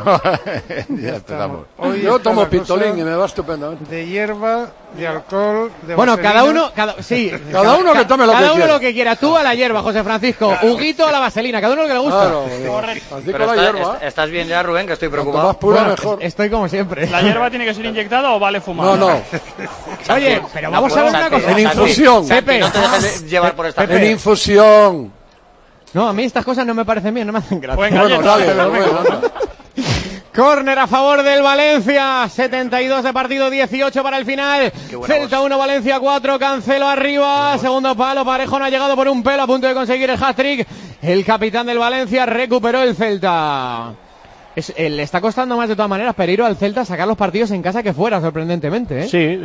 Ya empezamos. Hoy Yo está tomo la pitolín cosa y me va estupendamente. de hierba, de alcohol, de Bueno, vaselina. cada uno que tome lo que cada uno quiera. lo que quiera. Tú a la hierba, José Francisco. Huguito a la vaselina. Cada uno lo que le gusta. Claro, Francisco Pero la hierba. ¿estás bien ya, Rubén? Que estoy Cuanto preocupado. más pura, Bueno, mejor. estoy como siempre. ¿La hierba tiene que ser inyectada o vale fumar? No. Oye, pero vamos a ver una cosa. En infusión. Pepe. No te dejes llevar por esta En infusión. No, a mí estas cosas no me parecen bien, no me hacen gracia. Bueno, Bueno, dale, Rubén, anda. Córner a favor del Valencia, 72 de partido, 18 para el final. Celta 1, Valencia 4, Cancelo arriba, segundo palo, Parejo no ha llegado por un pelo, a punto de conseguir el hat-trick. El capitán del Valencia recuperó el Celta. Le está costando más de todas maneras Pereiro al Celta sacar los partidos en casa que fuera, sorprendentemente, ¿eh? Sí,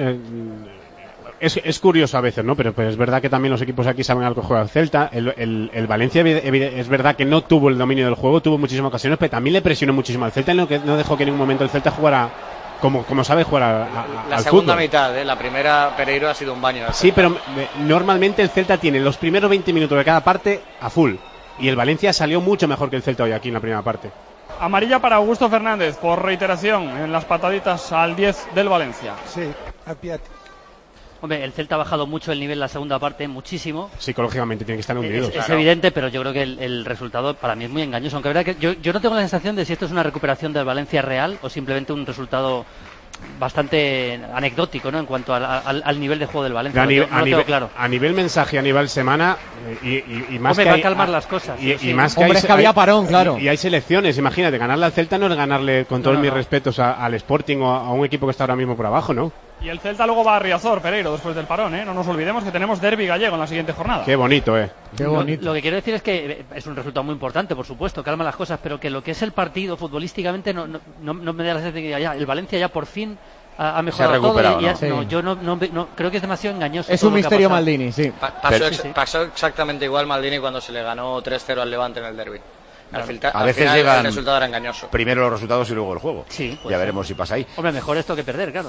es curioso a veces, ¿no? Pero es verdad que también los equipos aquí saben algo que juega el Celta. El Valencia es verdad que no tuvo el dominio del juego, tuvo muchísimas ocasiones, pero también le presionó muchísimo al Celta y no dejó que en ningún momento el Celta jugara como sabe jugar La al segunda fútbol. mitad, la primera Pereiro ha sido un baño. Sí, pero normalmente el Celta tiene los primeros 20 minutos de cada parte a full. Y el Valencia salió mucho mejor que el Celta hoy aquí en la primera parte. Amarilla para Augusto Fernández por reiteración en las pataditas al 10 del Valencia. Sí, apiate. Hombre, el Celta ha bajado mucho el nivel en la segunda parte, muchísimo. Psicológicamente tienen que estar hundidos. Es evidente, pero yo creo que el resultado para mí es muy engañoso. Aunque verdad que yo no tengo la sensación de si esto es una recuperación del Valencia real o simplemente un resultado bastante anecdótico, ¿no? En cuanto al nivel de juego del Valencia. No lo tengo claro. A nivel mensaje, a nivel semana y más Hombre, que va a calmar las cosas. Y más que Hombre, es que había parón, claro. Y hay selecciones, imagínate, ganarle al Celta no es ganarle, con todos mis respetos, al Sporting o a un equipo que está ahora mismo por abajo, ¿no? Y el Celta luego va a Riazor, Pereiro, después del parón, ¿eh? No nos olvidemos que tenemos derbi gallego en la siguiente jornada. Qué bonito, Qué bonito. Lo que quiero decir es que es un resultado muy importante, por supuesto, calma las cosas, pero que lo que es el partido futbolísticamente no me da la sensación de que el Valencia ya por fin ha mejorado todo. Yo no creo que es demasiado engañoso. Es un misterio Maldini, sí. Pasó exactamente igual Maldini cuando se le ganó 3-0 al Levante en el derbi. A veces llegan el resultado era engañoso. Primero los resultados y luego el juego. Sí, ya veremos si pasa ahí. Hombre, mejor esto que perder, claro.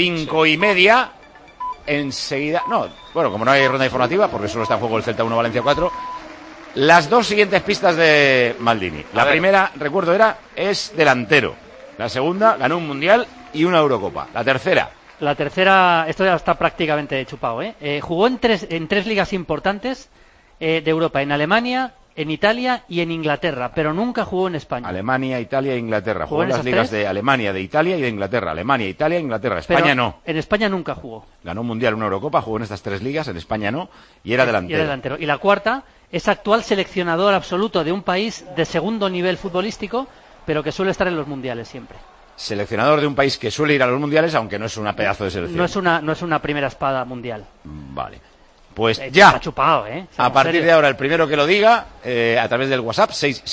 5:30. Enseguida, como no hay ronda informativa, porque solo está en juego el Celta 1, Valencia 4, las dos siguientes pistas de Maldini. La primera, recuerdo, es delantero. La segunda, ganó un Mundial y una Eurocopa. La tercera, esto ya está prácticamente chupado, jugó en tres ligas importantes de Europa, en Alemania, en Italia y en Inglaterra, pero nunca jugó en España. Alemania, Italia e Inglaterra. Jugó en las esas ligas tres? de Alemania, de Italia y de Inglaterra. Alemania, Italia e Inglaterra. España Pero no. En España nunca jugó. Ganó un Mundial, una Eurocopa, jugó en estas tres ligas, en España no, y era delantero. Y la cuarta es actual seleccionador absoluto de un país de segundo nivel futbolístico, pero que suele estar en los mundiales siempre. Seleccionador de un país que suele ir a los mundiales, aunque no es una pedazo de selección. No es una primera espada mundial. Vale. Pues ya. Está chupado, ¿eh? A partir de ahora, el primero que lo diga, a través del WhatsApp,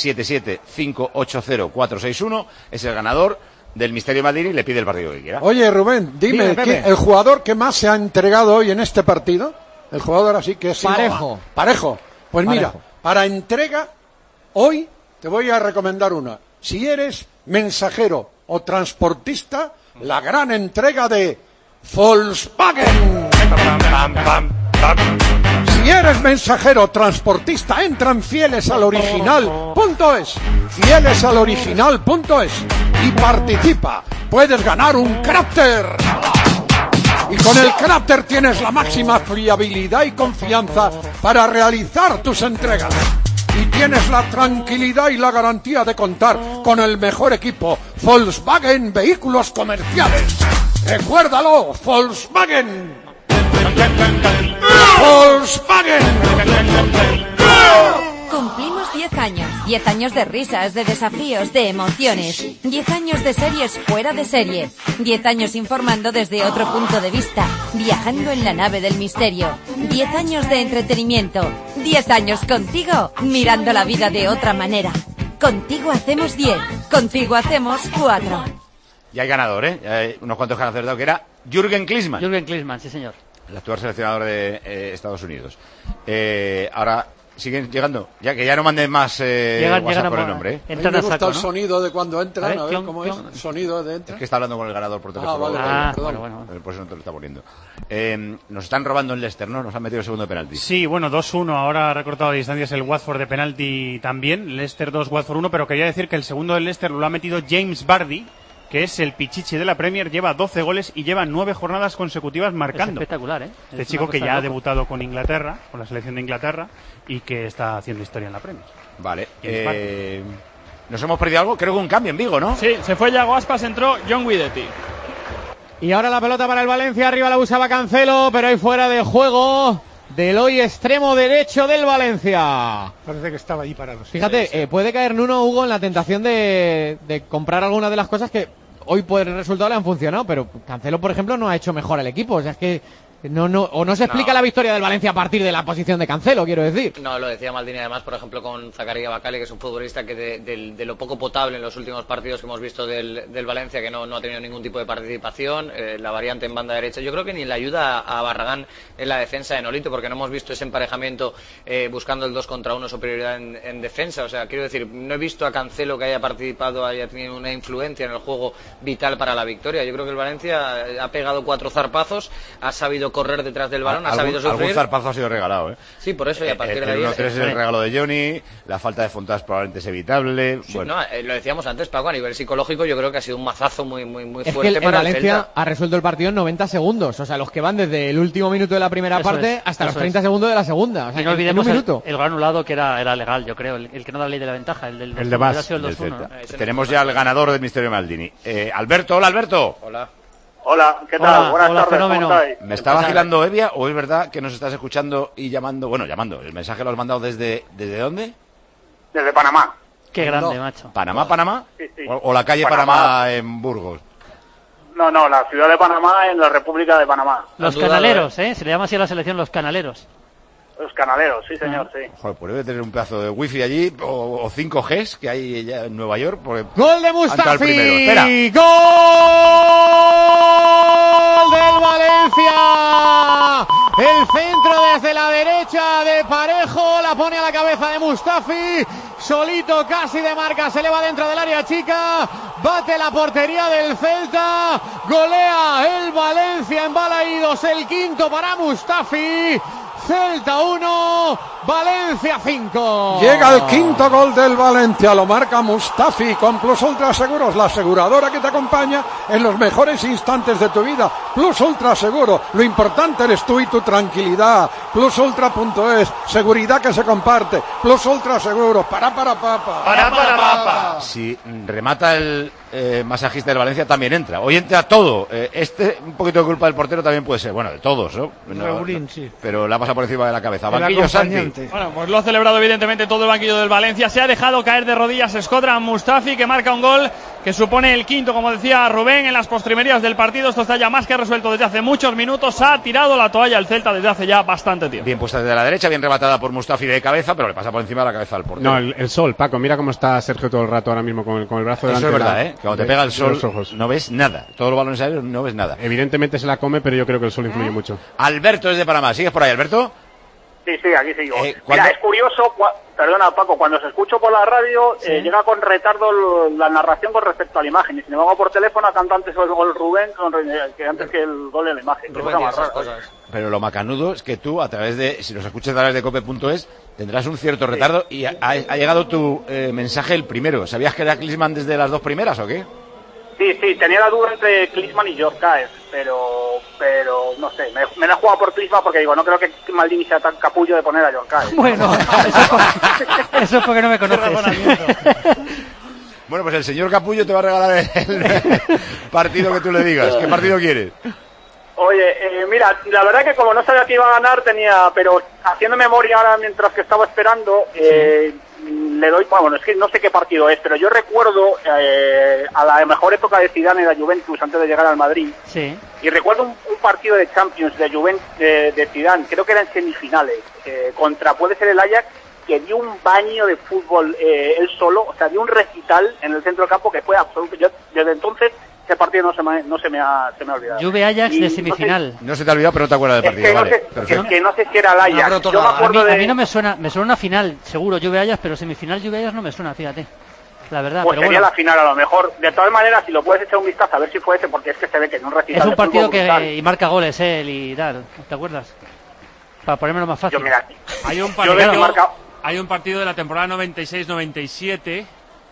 677-580-461, es el ganador del Misterio Maldini y le pide el partido que quiera. Oye, Rubén, dime, el jugador que más se ha entregado hoy en este partido, el jugador así que es... Parejo. Parejo. Pues mira, para entrega, hoy te voy a recomendar una. Si eres mensajero o transportista, la gran entrega de Volkswagen. Si eres mensajero o transportista, entra en fielesaloriginal.es, fielesaloriginal.es y participa. Puedes ganar un Crafter. Y con el Crafter tienes la máxima fiabilidad y confianza para realizar tus entregas. Y tienes la tranquilidad y la garantía de contar con el mejor equipo Volkswagen Vehículos Comerciales. Recuérdalo, Volkswagen. Volkswagen. Cumplimos 10 años. 10 años de risas, de desafíos, de emociones. 10 años de series fuera de serie. 10 años informando desde otro punto de vista. Viajando en la nave del misterio. 10 años de entretenimiento. 10 años contigo, mirando la vida de otra manera. Contigo hacemos 10. Contigo hacemos 4. Ya hay ganador, ¿eh? Ya hay unos cuantos que han acertado, que era Jürgen Klinsmann. Jürgen Klinsmann, sí señor. El actual seleccionador de Estados Unidos. Ahora siguen llegando. Ya que ya no manden más WhatsApp con el nombre, ¿eh? Me gusta el sonido de cuando entran. A ver cómo es el sonido de entrar. Es que está hablando con el ganador por teléfono. Bueno. Por eso no te lo está poniendo. Nos están robando el Leicester, ¿no? Nos han metido el segundo penalti. Sí, bueno, 2-1. Ahora ha recortado a distancias el Watford de penalti también. Leicester 2, Watford 1. Pero quería decir que el segundo del Leicester lo ha metido James Vardy, que es el pichichi de la Premier, lleva 12 goles y lleva 9 jornadas consecutivas marcando. Es espectacular, ¿eh? Este chico que ya ha debutado con Inglaterra, con la selección de Inglaterra, y que está haciendo historia en la Premier. Vale. ¿Nos hemos perdido algo? Creo que un cambio en Vigo, ¿no? Sí, se fue Yago Aspas, entró John Guidetti. Y ahora la pelota para el Valencia, arriba la usaba Cancelo, pero ahí fuera de juego del hoy extremo derecho del Valencia. Parece que estaba ahí parado. Fíjate, puede caer Nuno, Hugo, en la tentación de comprar alguna de las cosas que hoy por el resultado le han funcionado, pero Cancelo, por ejemplo, no ha hecho mejor al equipo. O sea, es que no se explica la victoria del Valencia a partir de la posición de Cancelo, quiero decir. No, lo decía Maldini además, por ejemplo, con Zakaria Bacali, que es un futbolista que de lo poco potable en los últimos partidos que hemos visto del Valencia, que no ha tenido ningún tipo de participación, la variante en banda derecha, yo creo que ni le ayuda a Barragán en la defensa de Nolito, porque no hemos visto ese emparejamiento buscando el 2 contra 1, superioridad en defensa. O sea, quiero decir, no he visto a Cancelo que haya participado, haya tenido una influencia en el juego vital para la victoria. Yo creo que el Valencia ha pegado 4 zarpazos, ha sabido correr detrás del balón, ha sabido sufrir. Algún zarpazo ha sido regalado, ¿eh? Sí, por eso, y a partir de ahí... El 1-3 es el regalo de Johnny, la falta de Fontas probablemente es evitable. Sí, bueno. Lo decíamos antes, Paco, a nivel psicológico yo creo que ha sido un mazazo muy fuerte que el para el Valencia Celta. ha resuelto el partido en 90 segundos, o sea, los que van desde el último minuto de la primera parte hasta los 30 segundos de la segunda, o sea, y no olvidemos en un minuto. el gol anulado que era legal, yo creo, el que no da ley de la ventaja, el de Bas, del Celta. Tenemos ya el ganador del Misterio Maldini. Alberto, hola Alberto. Hola, ¿qué tal? Buenas tardes, fenómeno. ¿cómo estáis? ¿Me está vacilando Evia o es verdad que nos estás escuchando y llamando? Bueno, llamando, el mensaje lo has mandado ¿desde dónde? Desde Panamá. Qué grande, macho. ¿Panamá? Sí. ¿O la calle Panamá en Burgos? No, la ciudad de Panamá en la República de Panamá. Los canaleros, se le llama así a la selección los canaleros. Los canaleros, sí señor, sí. Joder, pues debe tener un pedazo de wifi allí o 5Gs que hay ya en Nueva York. Gol de Mustafi. Espera. Gol del Valencia. El centro desde la derecha de Parejo, la pone a la cabeza de Mustafi. Solito casi de marca, se eleva dentro del área chica, bate la portería del Celta, golea el Valencia en Balaídos, el quinto para Mustafi. Celta 1, Valencia 5. Llega el quinto gol del Valencia, lo marca Mustafi con Plus Ultra Seguros, la aseguradora que te acompaña en los mejores instantes de tu vida. Plus Ultra Seguro, lo importante eres tú y tu tranquilidad. Plusultra.es, seguridad que se comparte. Plus Ultra Seguro, para. Si remata el masajista del Valencia también entra. Hoy entra todo. Un poquito de culpa del portero también puede ser. Bueno, de todos, ¿no? Raulín, sí. Pero la pasa por por encima de la cabeza. Banquillo, Santi. Bueno, pues lo ha celebrado evidentemente todo el banquillo del Valencia. Se ha dejado caer de rodillas Shkodran Mustafi, que marca un gol que supone el quinto, como decía Rubén, en las postrimerías del partido. Esto está ya más que resuelto desde hace muchos minutos. Ha tirado la toalla el Celta desde hace ya bastante tiempo. Bien puesta desde la derecha, bien rematada por Mustafi de cabeza, pero le pasa por encima de la cabeza al portero. No, el sol, Paco, mira cómo está Sergio todo el rato ahora mismo con el brazo delante. Eso es verdad, ¿eh? Cuando te pega el sol no ves nada. Todos los balones aéreos no ves nada. Evidentemente se la come, pero yo creo que el sol influye mucho. Alberto es de Panamá. ¿Sigues por ahí, Alberto? Sí, aquí sigo. Mira, es curioso, perdona Paco, cuando se escucho por la radio llega con retardo la narración con respecto a la imagen, y sin embargo por teléfono canta antes el gol Rubén que antes que el gol de la imagen. Qué cosa más rara. Pero lo macanudo es que tú, a través de, si nos escuchas a través de cope.es, tendrás un cierto retardo y ha llegado tu mensaje el primero. ¿Sabías que era Klinsmann desde las dos primeras o qué? Sí, tenía la duda entre Klinsmann y Djorkaeff, pero no sé, me la he jugado por Klinsmann porque digo, no creo que Maldini sea tan capullo de poner a Djorkaeff. Bueno, eso es porque no me conoces. Bueno, pues el señor Capullo te va a regalar el partido que tú le digas. ¿Qué partido quieres? Oye, mira, la verdad que como no sabía que iba a ganar, pero haciendo memoria ahora mientras que estaba esperando, le doy, bueno, es que no sé qué partido es, pero yo recuerdo a la mejor época de Zidane en la Juventus antes de llegar al Madrid. Sí. Y recuerdo un partido de Champions de Juventus de Zidane, creo que era en semifinales, puede ser el Ajax, que dio un baño de fútbol él solo, o sea, dio un recital en el centro del campo que fue absoluto. Yo desde entonces ese partido no se me ha olvidado. Juve Ajax de semifinal. No se te ha olvidado, pero no te acuerdas del partido. No sé si era el Ajax. Yo me acuerdo a mí no me suena una final, seguro Juve Ajax, pero semifinal Juve Ajax no me suena, fíjate. La verdad, pues pero sería bueno. La final a lo mejor. De todas maneras, si lo puedes echar un vistazo a ver si fue ese, porque es que se ve que en un recital es un partido que y marca goles él y tal, ¿te acuerdas? Para ponérmelo más fácil. Hay un partido de la temporada 96-97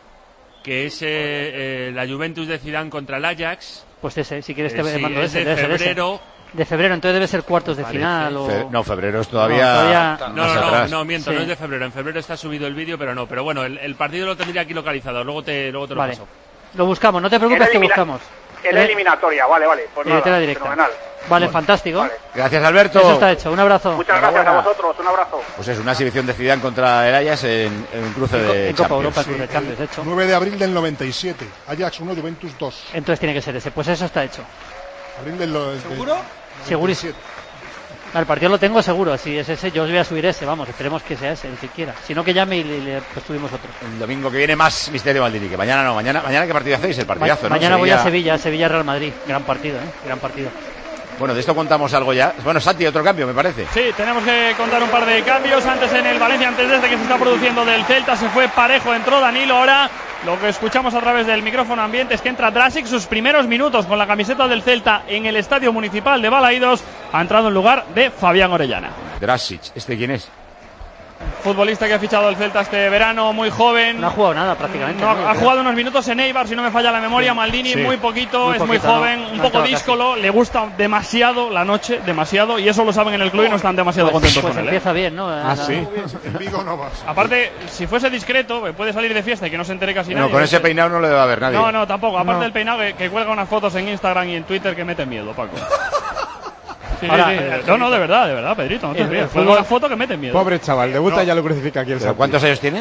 que es la Juventus de Zidane contra el Ajax. Pues ese, si quieres te mando ese. De febrero. De febrero, entonces debe ser cuartos de final o... No, febrero es todavía... No, miento, no es de febrero. En febrero está subido el vídeo, pero no. Pero bueno, el partido lo tendría aquí localizado. Luego te lo paso. Lo buscamos, no te preocupes que buscamos. Era eliminatoria, vale. Pues nada, directa. Fenomenal. Vale, fantástico. Vale. Gracias, Alberto. Eso está hecho, un abrazo. Muchas gracias a vosotros, un abrazo. Pues es una exhibición de Zidane contra el Ajax en un cruce de Copa Champions. Europa, de Champions, hecho. 9 de abril del 97, Ajax 1, Juventus 2. Entonces tiene que ser ese, pues eso está hecho. Abril del ¿Seguro? Segurísimo. El partido lo tengo seguro, si es ese yo os voy a subir ese, vamos, esperemos que sea ese, el que quiera. Si no que llame y le subimos otro. El domingo que viene más misterio Maldini, que mañana no, mañana ¿qué partido hacéis? El partidazo, ¿no? Mañana voy a Sevilla Real Madrid, gran partido, gran partido. Bueno, de esto contamos algo ya. Bueno, Santi, otro cambio, me parece. Sí, tenemos que contar un par de cambios. Antes en el Valencia, antes de este que se está produciendo del Celta, se fue Parejo, entró Danilo. Ahora lo que escuchamos a través del micrófono ambiente es que entra Drasic. Sus primeros minutos con la camiseta del Celta en el Estadio Municipal de Balaídos. Ha entrado en lugar de Fabián Orellana. Drasic, ¿este quién es? Futbolista que ha fichado el Celta este verano, muy joven. No ha jugado nada prácticamente. Ha jugado unos minutos en Eibar, si no me falla la memoria. Maldini, muy poquito, es muy joven, un poco díscolo, le gusta demasiado la noche, demasiado, y eso lo saben en el club y no están demasiado contentos con él. Empieza bien, ¿no? Sí. Aparte, si fuese discreto, puede salir de fiesta y que no se entere casi nadie. No, con ese peinado no le va a ver nadie. No, tampoco. Aparte del peinado que cuelga unas fotos en Instagram y en Twitter que mete miedo, Paco. Sí. No, de verdad, Pedrito, no te rías. Fue una foto que mete miedo. Pobre chaval, debuta ya lo crucifica aquí el Santi. ¿Cuántos años tiene?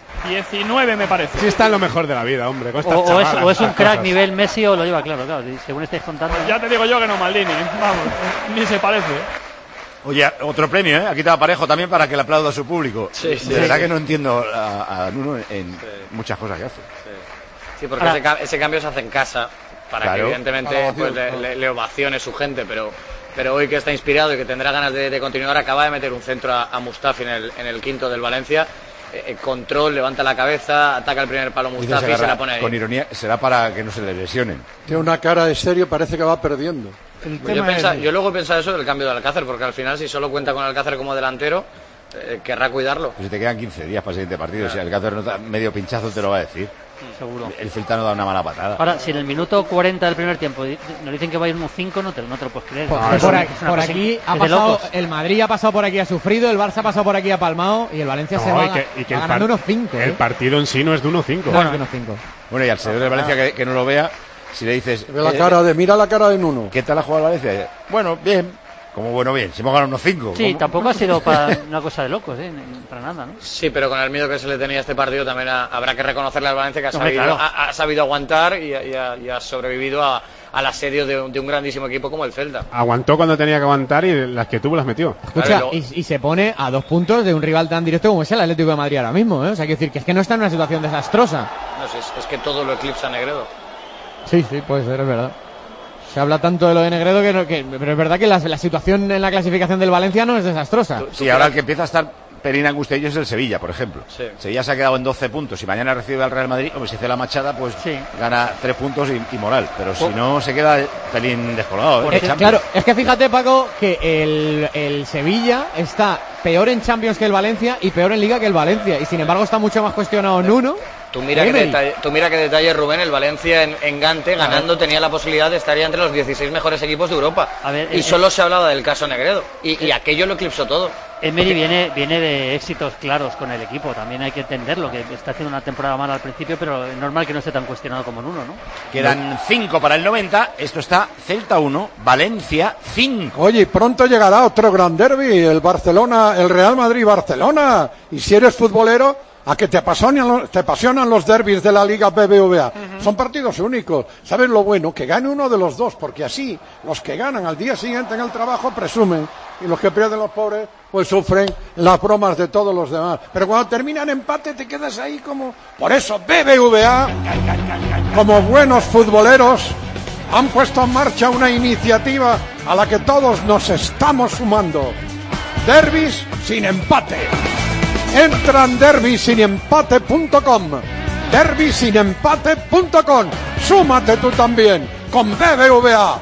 19 me parece. Sí, está en lo mejor de la vida, hombre. O es un crack nivel Messi o lo lleva claro, según estés contando. Ya te digo yo que no, Maldini, vamos, ni se parece. Oye, otro premio, Aquí estaba Parejo también para que le aplauda a su público. Sí. De verdad que no entiendo a Nuno en muchas cosas que hace. Sí, porque ese cambio se hace en casa, para que evidentemente pues, le ovacione su gente, pero hoy que está inspirado y que tendrá ganas de continuar, acaba de meter un centro a Mustafi en el quinto del Valencia. Control, levanta la cabeza, ataca el primer palo Mustafi y se la pone ahí. Con ironía, será para que no se le lesionen. Tiene una cara de serio, parece que va perdiendo. Yo luego he pensado eso del cambio de Alcácer, porque al final si solo cuenta con Alcácer como delantero, querrá cuidarlo. Pues si te quedan 15 días para el siguiente partido, si Alcácer no da medio pinchazo te lo va a decir. Seguro. El Celta no da una mala patada. Ahora, si en el minuto 40 del primer tiempo nos dicen que va a ir 1-5, no te lo puedes creer. Por aquí ha pasado, el Madrid ha pasado por aquí, ha sufrido, el Barça ha pasado por aquí, ha palmado y el Valencia se va ganando unos 5. El partido en sí no es de 1-5. Bueno, y al seguidor de Valencia que no lo vea, si le dices... Mira la cara de Nuno. ¿Qué tal ha jugado Valencia? Bueno, bien. Como bueno, bien, si hemos ganado unos 5. Sí, ¿cómo? tampoco ha sido para una cosa de locos, para nada, ¿no? Sí, pero con el miedo que se le tenía a este partido también habrá que reconocerle al Valencia que Claro. ha sabido aguantar y ha sobrevivido al asedio de un grandísimo equipo como el Celta. Aguantó cuando tenía que aguantar y las que tuvo las metió. Escucha, y se pone a 2 puntos de un rival tan directo como es el Atlético de Madrid ahora mismo, ¿eh? O sea, quiero decir que es que no está en una situación desastrosa. No sé, es que todo lo eclipsa Negredo. Sí, puede ser, es verdad. Se habla tanto de lo de Negredo pero es verdad que la situación en la clasificación del Valencia no es desastrosa. Sí, ahora el que empieza a estar pelín angustiado es el Sevilla, por ejemplo. Sí. Sevilla se ha quedado en 12 puntos y mañana recibe al Real Madrid, si hace la machada, pues gana 3 puntos y moral. Pero si no, se queda pelín descolgado. Claro, es que fíjate, Paco, que el Sevilla está peor en Champions que el Valencia y peor en Liga que el Valencia. Y sin embargo está mucho más cuestionado en uno. Tú mira qué detalle, Rubén. El Valencia en Gante, ganando, tenía la posibilidad de estar ya entre los 16 mejores equipos de Europa. Y solo se hablaba del caso Negredo. Y aquello lo eclipsó todo. Emery viene de éxitos claros con el equipo. También hay que entenderlo, que está haciendo una temporada mala al principio, pero es normal que no esté tan cuestionado como en uno, ¿no? Quedan 5 para el 90. Esto está Celta 1, Valencia 5. Oye, pronto llegará otro gran derbi, el Real Madrid-Barcelona. Y si eres futbolero, a que te apasionan los derbis de la Liga BBVA. Son partidos únicos. ¿Sabes lo bueno? Que gane uno de los dos, porque así los que ganan al día siguiente en el trabajo presumen, y los que pierden, los pobres, pues sufren las bromas de todos los demás. Pero cuando terminan empate te quedas ahí como... Por eso BBVA, como buenos futboleros, han puesto en marcha una iniciativa a la que todos nos estamos sumando. Derbis sin empate. Entra en derbysinempate.com. derbysinempate.com. Súmate tú también con BBVA.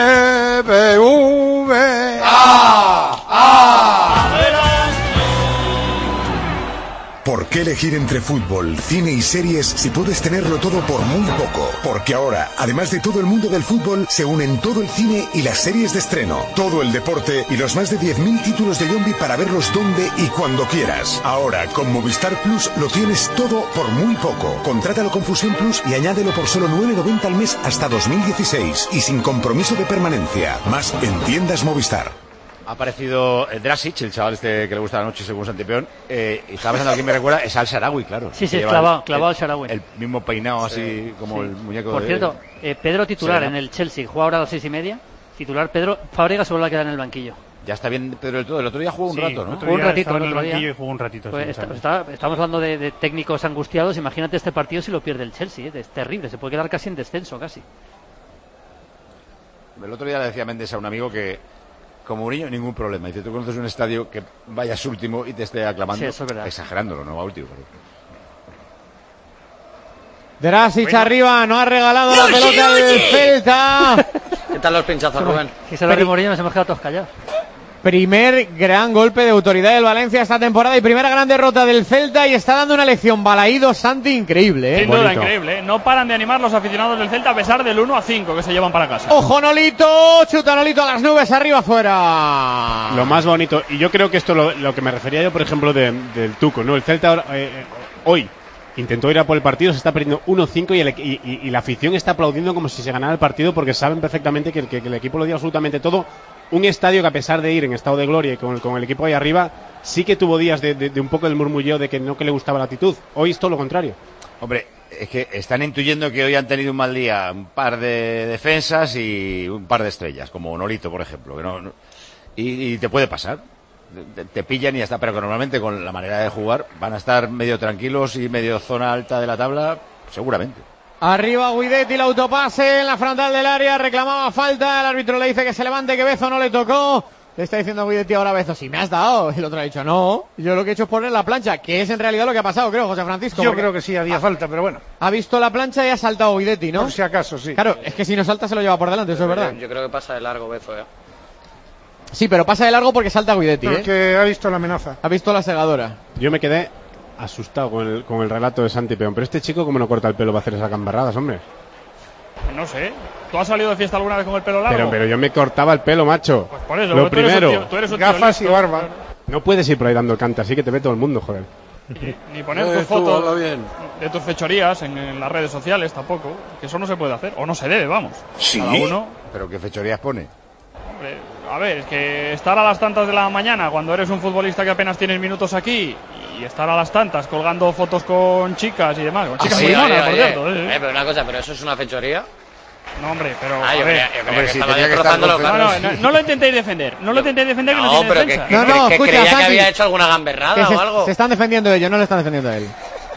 ¿Por qué elegir entre fútbol, cine y series si puedes tenerlo todo por muy poco? Porque ahora, además de todo el mundo del fútbol, se unen todo el cine y las series de estreno, todo el deporte y los más de 10.000 títulos de Yombi para verlos donde y cuando quieras. Ahora, con Movistar Plus lo tienes todo por muy poco. Contrátalo con Fusión Plus y añádelo por solo 9,90 al mes hasta 2016 y sin compromiso de permanencia. Más en tiendas Movistar. Ha aparecido Drasic, el chaval este que le gusta la noche según Santipeón, y estaba pensando, ¿quién me recuerda? Es Al Sharawi, claro. Sí, clavado Al Sharawi. El mismo peinado así como el muñeco. Por cierto, Pedro titular en el Chelsea, juega ahora a las 6:30. Titular Pedro, Fábregas se vuelve a quedar en el banquillo. Ya está bien Pedro del todo. El otro día jugó un rato, ¿no? Jugó un ratito en el banquillo y jugó un ratito. Pues estamos hablando de técnicos angustiados. Imagínate este partido si lo pierde el Chelsea, es terrible. Se puede quedar casi en descenso, casi. El otro día le decía Méndez a un amigo que como Mourinho, ningún problema. Dice, tú conoces un estadio que vayas último y te esté aclamando. Sí, eso es verdad. Exagerándolo, no va último. Drasic arriba, no ha regalado la pelota del Celta. ¿Qué tal los pinchazos, Rubén? Si se lo de Mourinho nos hemos quedado todos callados. Primer gran golpe de autoridad del Valencia esta temporada y primera gran derrota del Celta, y está dando una lección Balaído Santi increíble, ¿eh? Sin duda, increíble, ¿eh? No paran de animar los aficionados del Celta a pesar del 1-5 que se llevan para casa. ¡Ojo, Nolito! Chuta Nolito a las nubes, arriba, fuera. Lo más bonito, y yo creo que esto lo que me refería yo, por ejemplo, del Tuco, ¿no? El Celta hoy intentó ir a por el partido, se está perdiendo 1-5 y la afición está aplaudiendo como si se ganara el partido, porque saben perfectamente que el equipo lo dio absolutamente todo. Un estadio que, a pesar de ir en estado de gloria y con el equipo ahí arriba, sí que tuvo días de un poco del murmulleo de que no que le gustaba la actitud. Hoy es todo lo contrario. Hombre, es que están intuyendo que hoy han tenido un mal día un par de defensas y un par de estrellas, como Nolito, por ejemplo, que y te puede pasar. Te pillan y ya está, pero que normalmente con la manera de jugar van a estar medio tranquilos y medio zona alta de la tabla, seguramente. Arriba Guidetti, el autopase en la frontal del área, reclamaba falta, el árbitro le dice que se levante, que Bezo no le tocó. Le está diciendo Guidetti ahora a Bezo, si me has dado. Y el otro ha dicho, no, yo lo que he hecho es poner la plancha, que es en realidad lo que ha pasado, creo, José Francisco. Yo creo que sí, había falta, pero bueno. Ha visto la plancha y ha saltado Guidetti, ¿no? Por si acaso, sí. Claro, es que si no salta se lo lleva por delante, eso es verdad. Yo creo que pasa de largo Bezo, Sí, pero pasa de largo porque salta Guidetti, Porque ha visto la amenaza. Ha visto la segadora. Yo me quedé asustado con el relato de Santi Peón, pero este chico, ¿cómo no corta el pelo para hacer esas gambarradas, hombre? No sé. ¿Tú has salido de fiesta alguna vez con el pelo largo? Pero yo me cortaba el pelo, macho. Pues por eso, lo primero. Tú eres un gafas y barba. No puedes ir por ahí dando el cante, así que te ve todo el mundo, joder. Ni poner tus fotos de tus fechorías en las redes sociales tampoco. Que eso no se puede hacer. O no se debe, vamos. Sí. Cada uno. ¿Pero qué fechorías pone? Hombre, A ver, es que estar a las tantas de la mañana cuando eres un futbolista que apenas tienes minutos aquí y estar a las tantas colgando fotos con chicas y demás, con chicas muy monas, por cierto. Pero una cosa, ¿pero eso es una fechoría? No, hombre, pero yo creía si que estaba no lo intentéis defender, que no tiene defensa. Escucha, creía que había hecho alguna gamberrada o algo. Se están defendiendo ellos, no le están defendiendo a él.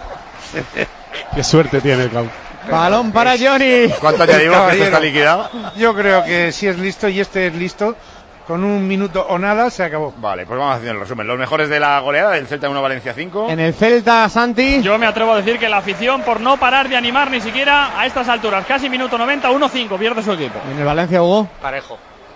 Qué suerte tiene el campo. Balón para Johnny. ¿Cuánto añadimos que esto está liquidado? Yo creo que si es listo y este es listo, con un minuto o nada se acabó. Vale, pues vamos a hacer el resumen. Los mejores de la goleada del Celta 1, Valencia 5. En el Celta, Santi. Yo me atrevo a decir que la afición, por no parar de animar ni siquiera a estas alturas, casi minuto 90, 1-5, pierde su equipo. En el Valencia, Hugo. Parejo.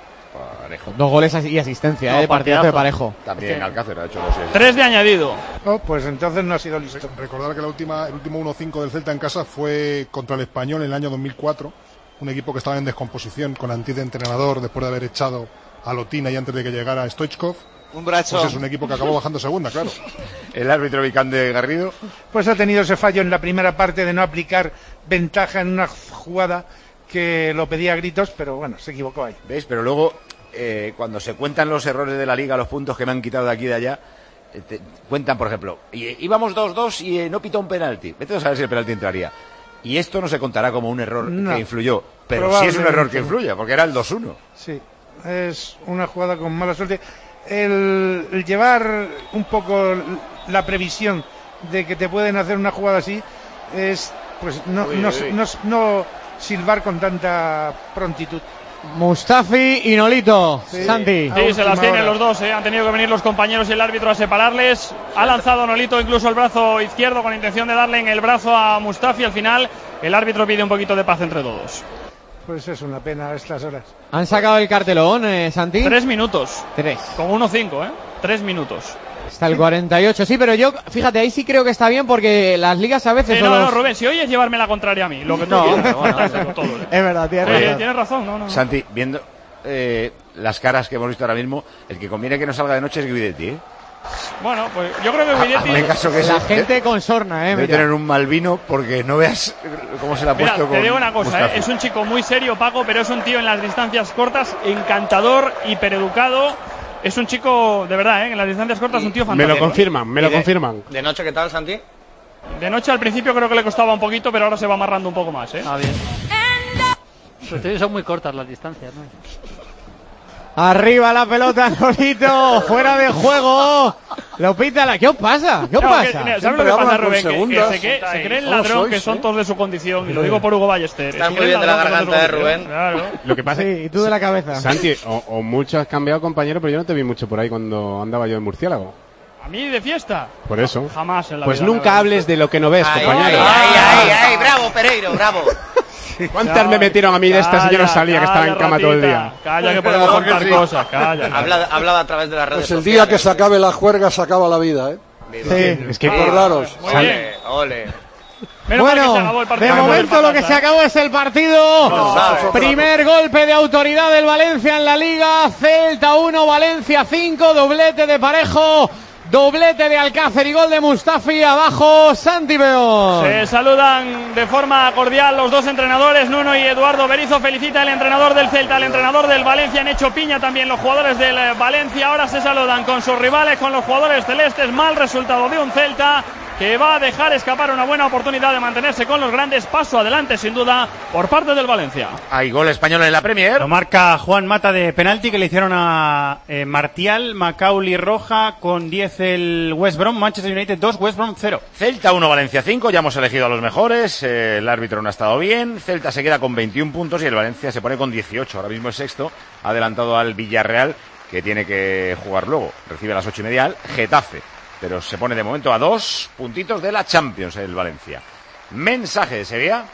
2 goles y asistencia, partidazo de Parejo. También Alcácer ha hecho 2. 3 de añadido. Oh, pues entonces no ha sido listo. Recordar que el último 1-5 del Celta en casa fue contra el Español en el año 2004. Un equipo que estaba en descomposición con Antí de entrenador después de haber echado a Lotina y antes de que llegara Stoichkov. Un brazo. Pues es un equipo que acabó bajando segunda, claro. El árbitro Vicande Garrido. Pues ha tenido ese fallo en la primera parte de no aplicar ventaja en una jugada que lo pedía a gritos, pero bueno, se equivocó ahí. ¿Veis? Pero luego, cuando se cuentan los errores de la Liga, los puntos que me han quitado de aquí y de allá, cuentan, por ejemplo, íbamos 2-2 y no pitó un penalti. Vete a saber si el penalti entraría. Y esto no se contará como un error que influyó, pero sí es un error que influye, porque era el 2-1. Sí, es una jugada con mala suerte. El llevar un poco la previsión de que te pueden hacer una jugada así es, pues, no silbar con tanta prontitud. Mustafi y Nolito. Sí. Santi. Sí, se las tienen los dos, Han tenido que venir los compañeros y el árbitro a separarles. Ha lanzado Nolito incluso el brazo izquierdo con intención de darle en el brazo a Mustafi. Al final, el árbitro pide un poquito de paz entre todos. Pues es una pena a estas horas. Han sacado el cartelón, Santi. 3 minutos. 3. Con 1-5, 3 minutos. Hasta el 48, sí, pero yo, fíjate, ahí sí creo que está bien porque las ligas a veces... No, Rubén, si hoy es llevarme la contraria a mí, lo que tú quieras. Es verdad, tienes razón. No. Santi, viendo las caras que hemos visto ahora mismo, el que conviene que no salga de noche es Guidetti, ¿eh? Bueno, pues yo creo que Guidetti... Caso que la gente con sorna, debe tener un mal vino porque no veas cómo se le ha puesto. Te digo una cosa, es un chico muy serio, Paco, pero es un tío en las distancias cortas, encantador, hipereducado. Es un chico, de verdad, en las distancias cortas, un tío fantástico. Me lo confirman. ¿De noche qué tal, Santi? De noche al principio creo que le costaba un poquito, pero ahora se va amarrando un poco más, Ah, bien. Ustedes son muy cortas las distancias, ¿no? Arriba la pelota, Nolito, fuera de juego. Lo pita ¿Qué os pasa? ¿Qué os pasa? ¿Sabes lo que pasa, Rubén? Que se cree el ladrón que son todos de su condición, y lo digo por Hugo Ballester. Estás muy bien de la garganta, Rubén. Claro. Lo que pasa y tú de la cabeza. Santi, o mucho has cambiado, compañero, pero yo no te vi mucho por ahí cuando andaba yo en Murciélago. ¿A mí de fiesta? Por eso. Jamás en la pues vida. Pues nunca hables de lo que no ves, compañero. ¡Ay! ¡Bravo, Pereiro, bravo! ¿Cuántas me metieron a mí de estas y yo no salía, que estaba en cama todo el día? Calla, que podemos contar cosas, calla. Hablaba a través de las redes sociales. Pues el día que se acabe la juerga se acaba la vida, ¿eh? Sí, es que recordaros. Ole. Bueno, de momento lo que se acabó es el partido. Primer golpe de autoridad del Valencia en la Liga. Celta 1, Valencia 5, doblete de Parejo. Doblete de Alcácer y gol de Mustafi. Abajo Santi Peón. Se saludan de forma cordial los dos entrenadores, Nuno y Eduardo Berizzo. Felicita el entrenador del Celta, el entrenador del Valencia. Han hecho piña también los jugadores del Valencia. Ahora se saludan con sus rivales, con los jugadores celestes. Mal resultado de un Celta que va a dejar escapar una buena oportunidad de mantenerse con los grandes. Paso adelante, sin duda, por parte del Valencia. Hay gol español en la Premier. Lo marca Juan Mata de penalti que le hicieron a Martial, Macaulay Roja, con 10 el West Brom, Manchester United 2, West Brom 0. Celta 1, Valencia 5, ya hemos elegido a los mejores, el árbitro no ha estado bien, Celta se queda con 21 puntos y el Valencia se pone con 18, ahora mismo es sexto, adelantado al Villarreal, que tiene que jugar luego, recibe a las 8:30 al Getafe. Pero se pone de momento a 2 puntitos de la Champions el Valencia. Mensaje de Sevilla.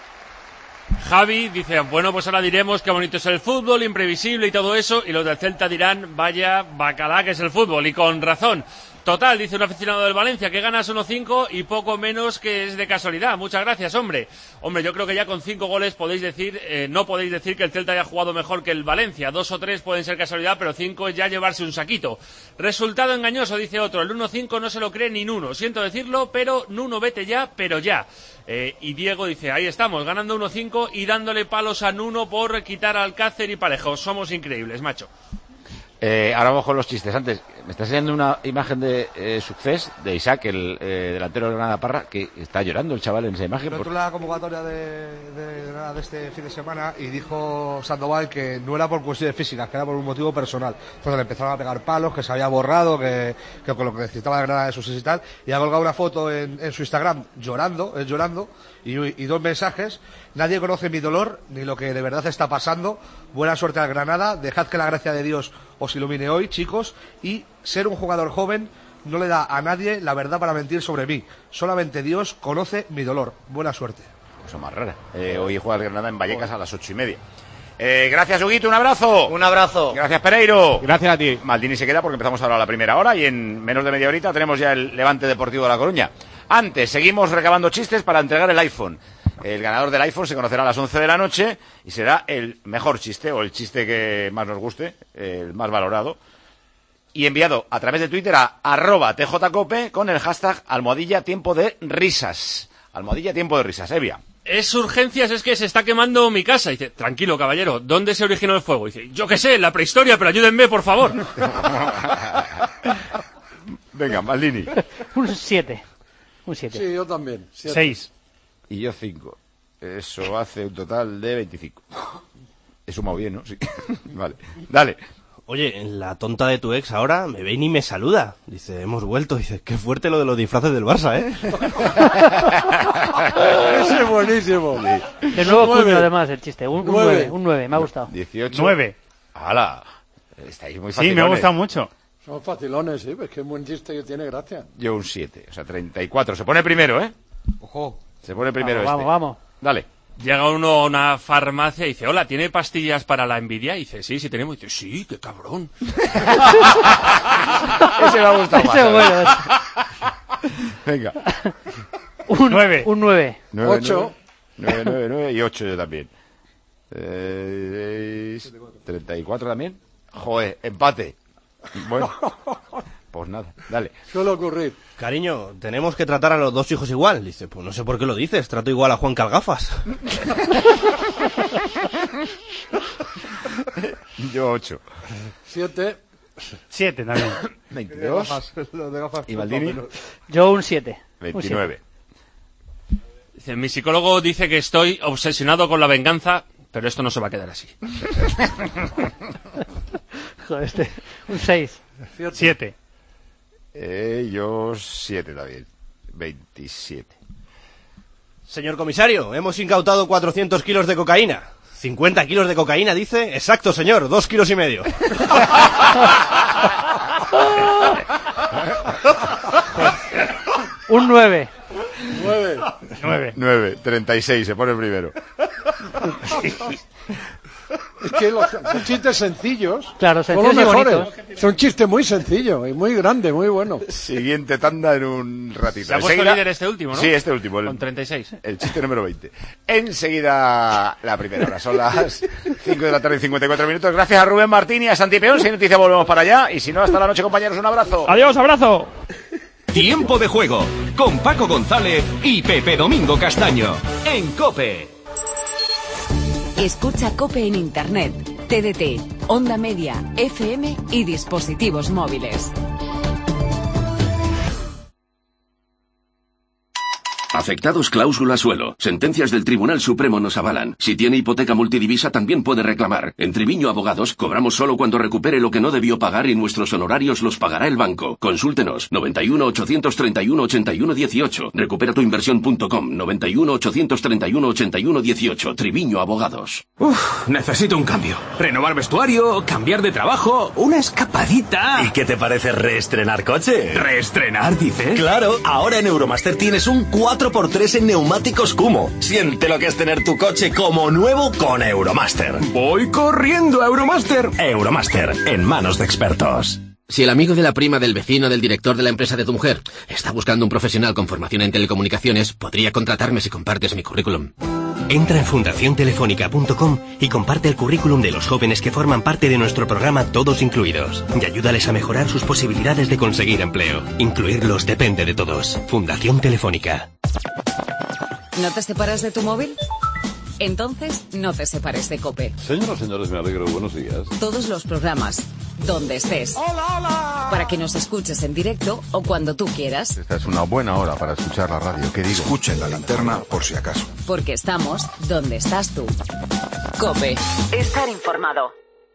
Javi dice, bueno, pues ahora diremos qué bonito es el fútbol, imprevisible y todo eso, y los del Celta dirán, vaya bacalá que es el fútbol, y con razón. Total, dice un aficionado del Valencia, que ganas 1-5 y poco menos que es de casualidad. Muchas gracias, hombre. Hombre, yo creo que ya con 5 goles podéis decir, no podéis decir que el Celta haya jugado mejor que el Valencia. 2 o 3 pueden ser casualidad, pero 5 es ya llevarse un saquito. Resultado engañoso, dice otro. El 1-5 no se lo cree ni Nuno. Siento decirlo, pero Nuno vete ya, pero ya. Y Diego dice, ahí estamos, ganando 1-5 y dándole palos a Nuno por quitar a Alcácer y Parejo. Somos increíbles, macho. Ahora vamos con los chistes. Antes, me está enseñando una imagen de Success, de Isaac, el delantero de Granada Parra, que está llorando el chaval en esa imagen. Pero la convocatoria de Granada de este fin de semana y dijo Sandoval que no era por cuestiones físicas, que era por un motivo personal. Entonces le empezaron a pegar palos, que se había borrado, que con lo que necesitaba de Granada de sus y tal, y ha colgado una foto en su Instagram llorando, y 2 mensajes. Nadie conoce mi dolor ni lo que de verdad está pasando. Buena suerte al Granada, dejad que la gracia de Dios os ilumine hoy, chicos, y ser un jugador joven no le da a nadie la verdad para mentir sobre mí. Solamente Dios conoce mi dolor. Buena suerte. Cosa más rara. Hoy juega el Granada en Vallecas a las 8:30. Gracias, Huguito, un abrazo. Un abrazo. Gracias, Pereiro. Gracias a ti. Maldini se queda porque empezamos ahora a la primera hora y en menos de media horita tenemos ya el Levante Deportivo de La Coruña. Antes, seguimos recabando chistes para entregar el iPhone. El ganador del iPhone se conocerá a las 11 de la noche y será el mejor chiste o el chiste que más nos guste, el más valorado. Y enviado a través de Twitter a @tjcope con el hashtag #tiempo de risas. #tiempo de risas. Evia. Es urgencias, es que se está quemando mi casa. Dice, tranquilo, caballero, ¿dónde se originó el fuego? Dice, yo qué sé, en la prehistoria, pero ayúdenme, por favor. Venga, Maldini. Un 7. Sí, yo también. 6. Y yo 5. Eso hace un total de 25. He sumado bien, ¿no? Sí. Vale. Dale. Oye, la tonta de tu ex ahora me ve y ni me saluda. Dice, hemos vuelto. Dice, qué fuerte lo de los disfraces del Barça, ¿eh? Ese es buenísimo. De nuevo cuño, además, el chiste. Un 9, me ha gustado. 18. 9. ¡Hala! Estáis muy facilones. Sí, me ha gustado mucho. Son facilones, sí, pues qué buen chiste que tiene, gracia. Yo un 7, o sea, 34. Se pone primero, ¿eh? Ojo. Se pone primero Vamos. Dale. Llega uno a una farmacia y dice, hola, ¿tiene pastillas para la envidia? Y dice, sí tenemos. Y dice, sí, qué cabrón. Ese me ha gustado más. Ese es bueno. Venga. Un 9. 8. 9 y 8 yo también. 34 también. Joder, empate. Bueno, pues nada, dale. Suele ocurrir. Cariño, tenemos que tratar a los 2 hijos igual. Dice, pues no sé por qué lo dices, trato igual a Juan Calgafas. Yo 8. 7 también. 22. ¿Y Maldini? Yo un 7. 29. Dice, mi psicólogo dice que estoy obsesionado con la venganza, pero esto no se va a quedar así. Joder, un 6. 7. Yo 7 también. 27. Señor comisario, hemos incautado 400 kilos de cocaína. 50 kilos de cocaína, dice. Exacto, señor, 2,5 kilos. Un 9. 9. 36, se pone primero. Es que los chistes sencillos, claro, son los mejores. Bonitos. Son chistes muy sencillos y muy grandes, muy buenos. Siguiente tanda en un ratito. Se ha puesto líder este último, ¿no? Sí, este último. Con 36. El chiste número 20. Enseguida la primera hora. Son las 5 de la tarde y 54 minutos. Gracias a Rubén Martín y a Santi Peón. Si hay noticia volvemos para allá. Y si no, hasta la noche, compañeros. Un abrazo. Adiós, abrazo. Tiempo de juego con Paco González y Pepe Domingo Castaño en COPE. Escucha COPE en Internet, TDT, Onda Media, FM y dispositivos móviles. Afectados cláusula suelo. Sentencias del Tribunal Supremo nos avalan. Si tiene hipoteca multidivisa también puede reclamar. En Triviño Abogados cobramos solo cuando recupere lo que no debió pagar y nuestros honorarios los pagará el banco. Consúltenos 91 831 81 18. Recuperatuinversión.com 91 831 81 18. Triviño Abogados. Necesito un cambio. Renovar vestuario, cambiar de trabajo, una escapadita. ¿Y qué te parece reestrenar coche? ¿Reestrenar, dices? Claro, ahora en Euromaster tienes un 4x3 en neumáticos Kumo. Siente lo que es tener tu coche como nuevo con Euromaster. Voy corriendo a Euromaster. Euromaster, en manos de expertos. Si el amigo de la prima del vecino del director de la empresa de tu mujer está buscando un profesional con formación en telecomunicaciones, podría contratarme si compartes mi currículum. Entra en fundaciontelefónica.com y comparte el currículum de los jóvenes que forman parte de nuestro programa Todos Incluidos y ayúdales a mejorar sus posibilidades de conseguir empleo. Incluirlos depende de todos. Fundación Telefónica. ¿No te separas de tu móvil? Entonces, no te separes de COPE. Señoras y señores, me alegro. Buenos días. Todos los programas, donde estés. ¡Hola, hola! Para que nos escuches en directo o cuando tú quieras. Esta es una buena hora para escuchar la radio. ¿Qué digo? Escuchen la linterna por si acaso. Porque estamos donde estás tú. COPE. Estar informado.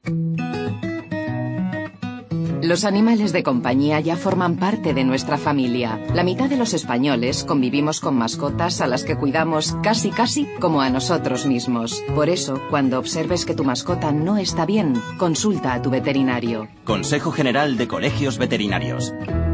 Los animales de compañía ya forman parte de nuestra familia. La mitad de los españoles convivimos con mascotas a las que cuidamos casi como a nosotros mismos. Por eso, cuando observes que tu mascota no está bien, consulta a tu veterinario. Consejo General de Colegios Veterinarios.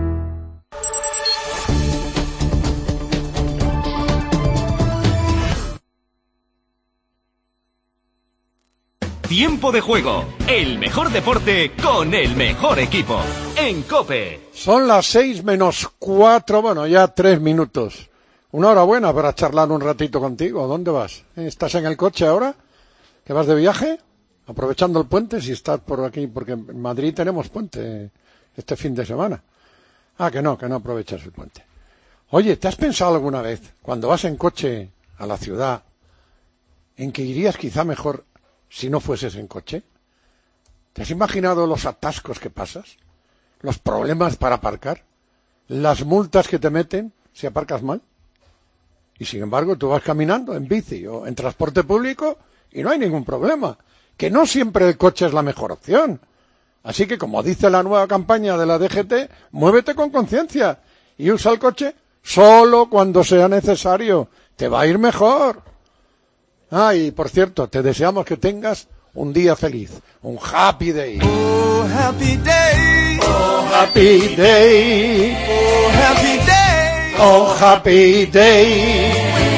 Tiempo de juego, el mejor deporte con el mejor equipo, en COPE. Son las 6:04, bueno, ya 3 minutos. Una hora buena para charlar un ratito contigo. ¿Dónde vas? ¿Estás en el coche ahora? ¿Que vas de viaje? Aprovechando el puente, si estás por aquí, porque en Madrid tenemos puente este fin de semana. Que no aprovechas el puente. Oye, ¿te has pensado alguna vez, cuando vas en coche a la ciudad, en que irías quizá mejor si no fueses en coche? ¿Te has imaginado los atascos que pasas? ¿Los problemas para aparcar? ¿Las multas que te meten si aparcas mal? Y sin embargo tú vas caminando en bici o en transporte público y no hay ningún problema. Que no siempre el coche es la mejor opción. Así que, como dice la nueva campaña de la DGT, muévete con conciencia y usa el coche solo cuando sea necesario. Te va a ir mejor. Y por cierto, te deseamos que tengas un día feliz, un happy day. Oh, happy day. Oh, happy day. Oh, happy day. Oh, happy day.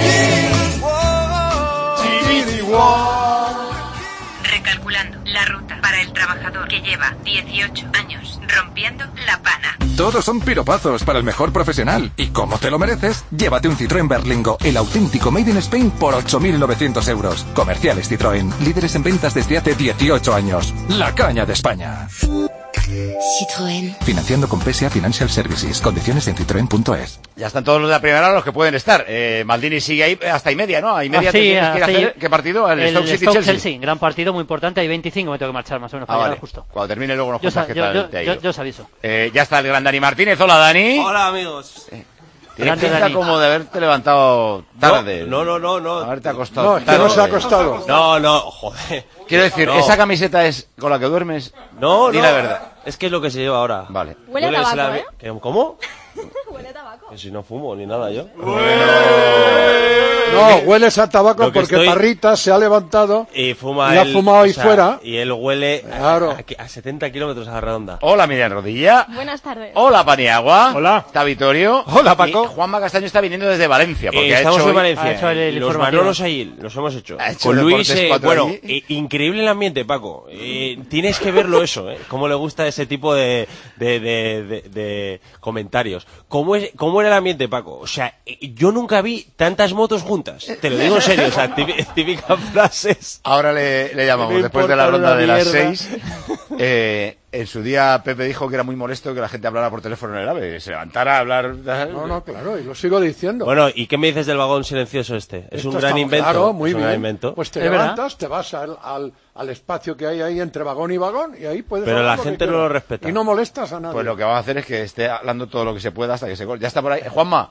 Recalculando la ruta para el trabajador que lleva 18 años rompiendo la pana. Todos son piropazos para el mejor profesional. Y como te lo mereces, llévate un Citroën Berlingo, el auténtico Made in Spain, por 8.900 euros. Comerciales Citroën, líderes en ventas desde hace 18 años. La caña de España. Citroën. Financiando con PSA Financial Services. Condiciones en citroen.es. Ya están todos los de la primera hora los que pueden estar. Maldini sigue ahí hasta y media, ¿no? A y media tienes que ir a hacer. ¿Qué partido? El Stoke City-Chelsea. Gran partido, muy importante. Hay 25, me tengo que marchar más o menos para llegar justo. Cuando termine luego nos cuentas qué tal te ha ido. Yo os aviso. Ya está el gran Dani Martínez. Hola, Dani. Hola, amigos. Tienes pinta como de haberte levantado tarde. No. Haberte acostado. No, es que no se ha acostado. No, joder. Quiero decir, ¿esa camiseta es con la que duermes? No. Di la verdad. Es que es lo que se lleva ahora. Vale. Huele a tabaco, ¿Cómo? Huele a tabaco. Que si no fumo ni nada yo. No, hueles a tabaco porque Parrita se ha levantado y fuma y ha fumado ahí fuera. Y él huele a 70 kilómetros a la redonda. Hola, Miriam Rodilla. Buenas tardes. Hola, Paniagua. Hola. Está Vitorio. Hola, Paco. Y Juanma Castaño está viniendo desde Valencia. Porque estamos en Valencia. Ha hecho el los Manolos ahí los hemos hecho. Con Luis, increíble el ambiente, Paco. Tienes que verlo eso, cómo le gusta ese tipo de comentarios. ¿Cómo era el ambiente, Paco? O sea, yo nunca vi tantas motos juntas. Te lo digo en serio, o sea, típicas frases. Ahora le llamamos, después de la ronda de las 6. En su día Pepe dijo que era muy molesto que la gente hablara por teléfono en el AVE, que se levantara a hablar. No, claro, y lo sigo diciendo. Bueno, ¿y qué me dices del vagón silencioso este? Es un gran invento. Claro, muy bien. Gran invento. Pues te levantas, te vas al espacio que hay ahí entre vagón y vagón y ahí puedes. Pero la gente no lo respeta. Y no molestas a nadie. Pues lo que vamos a hacer es que esté hablando todo lo que se pueda hasta que se corte. Ya está por ahí. Juanma.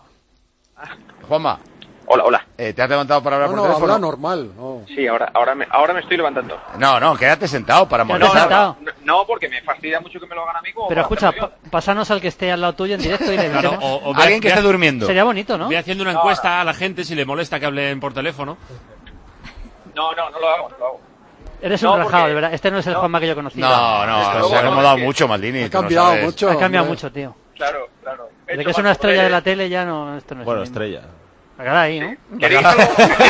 Hola. ¿Te has levantado para hablar por teléfono? No, habla normal. No. Sí, ahora me estoy levantando. No, quédate sentado para molestar. No, porque me fastidia mucho que me lo hagan a mí. Pero escucha, pásanos al que esté al lado tuyo en directo y le metemos. O alguien que esté durmiendo. Sería bonito, ¿no? Voy haciendo una encuesta a la gente si le molesta que hablen por teléfono. No lo hago. Eres un rajado, de verdad. Este no es el Juanma que yo conocía. No, se ha acomodado mucho, Maldini. Ha cambiado mucho. Ha cambiado mucho, tío. Claro. De que es una estrella de la tele ya no, esto no es. Bueno, estrella. Ahí, ¿no? ¿Queréis algo?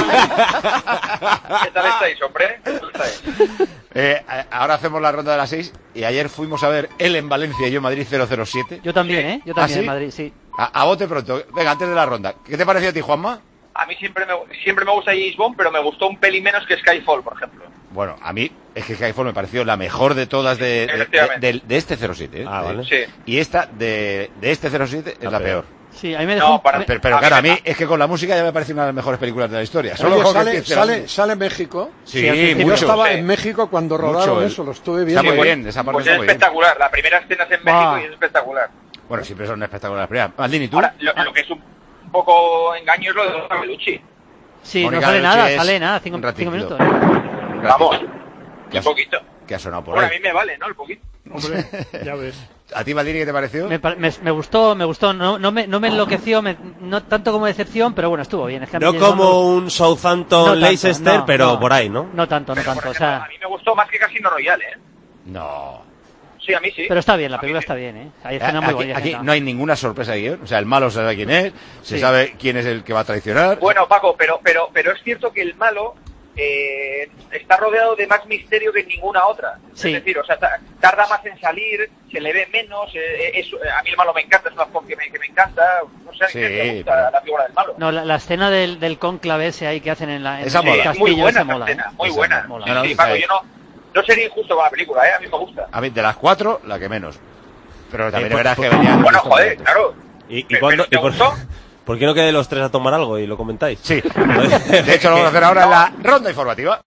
¿Qué tal estáis, hombre? Ahora hacemos la ronda de las 6 y ayer fuimos a ver él en Valencia y yo en Madrid 007. Yo también, Yo también en Madrid, sí. A bote pronto. Venga, antes de la ronda. ¿Qué te pareció a ti, Juanma? A mí siempre me gusta James Bond, pero me gustó un pelín menos que Skyfall, por ejemplo. Bueno, a mí es que Skyfall me pareció la mejor de todas de este 07. Vale. Sí. Y esta de este 07 es la peor. Sí, a mí me dejó... Pero claro, a mí es que con la música ya me parece una de las mejores películas de la historia. ¿Sale México? Sí, mucho. Yo estaba en México cuando rodaron eso, lo estuve viendo. Está muy bien, esa parte pues es espectacular. La primera escena es en México y es espectacular. Bueno, siempre son espectaculares. Maldini, ¿tú? Ahora, lo que es un poco engaño es lo de Mónica Bellucci. Sí, Mónica no sale nada, 5 minutos. Vamos, un poquito. Que ha sonado por ahí. Bueno, a mí me vale, ¿no? El poquito. Hombre, ya ves. ¿A ti, Maldini, qué te pareció? Me gustó, no me enloqueció, no tanto como decepción, pero bueno, estuvo bien. Es que no como un Southampton Leicester, pero por ahí, ¿no? No tanto, o sea... A mí me gustó más que Casino Royale, ¿eh? No. Sí, a mí sí. Pero está bien, la película está bien, ¿eh? Hay escenas muy bonitas. Aquí no hay ninguna sorpresa de guión. O sea, el malo se sabe quién es, se sabe quién es el que va a traicionar. Bueno, Paco, pero es cierto que el malo está rodeado de más misterio que en ninguna otra. Sí. Es decir, o sea, tarda más en salir, se le ve menos. A mí el malo me encanta, es una acción que me encanta. No sé, me gusta la figura del malo. No, la escena del cónclave ese ahí que hacen en el castillo, muy buena esa mola. Escena, muy buena. Mola. Sí, Paco, yo no sería injusto con la película, a mí me gusta. A mí, de las 4, la que menos. Pero también es verdad que venía... Bueno, joder, claro. ¿Por qué no quede los tres a tomar algo y lo comentáis? Sí. De hecho, lo vamos a hacer ahora en la ronda informativa.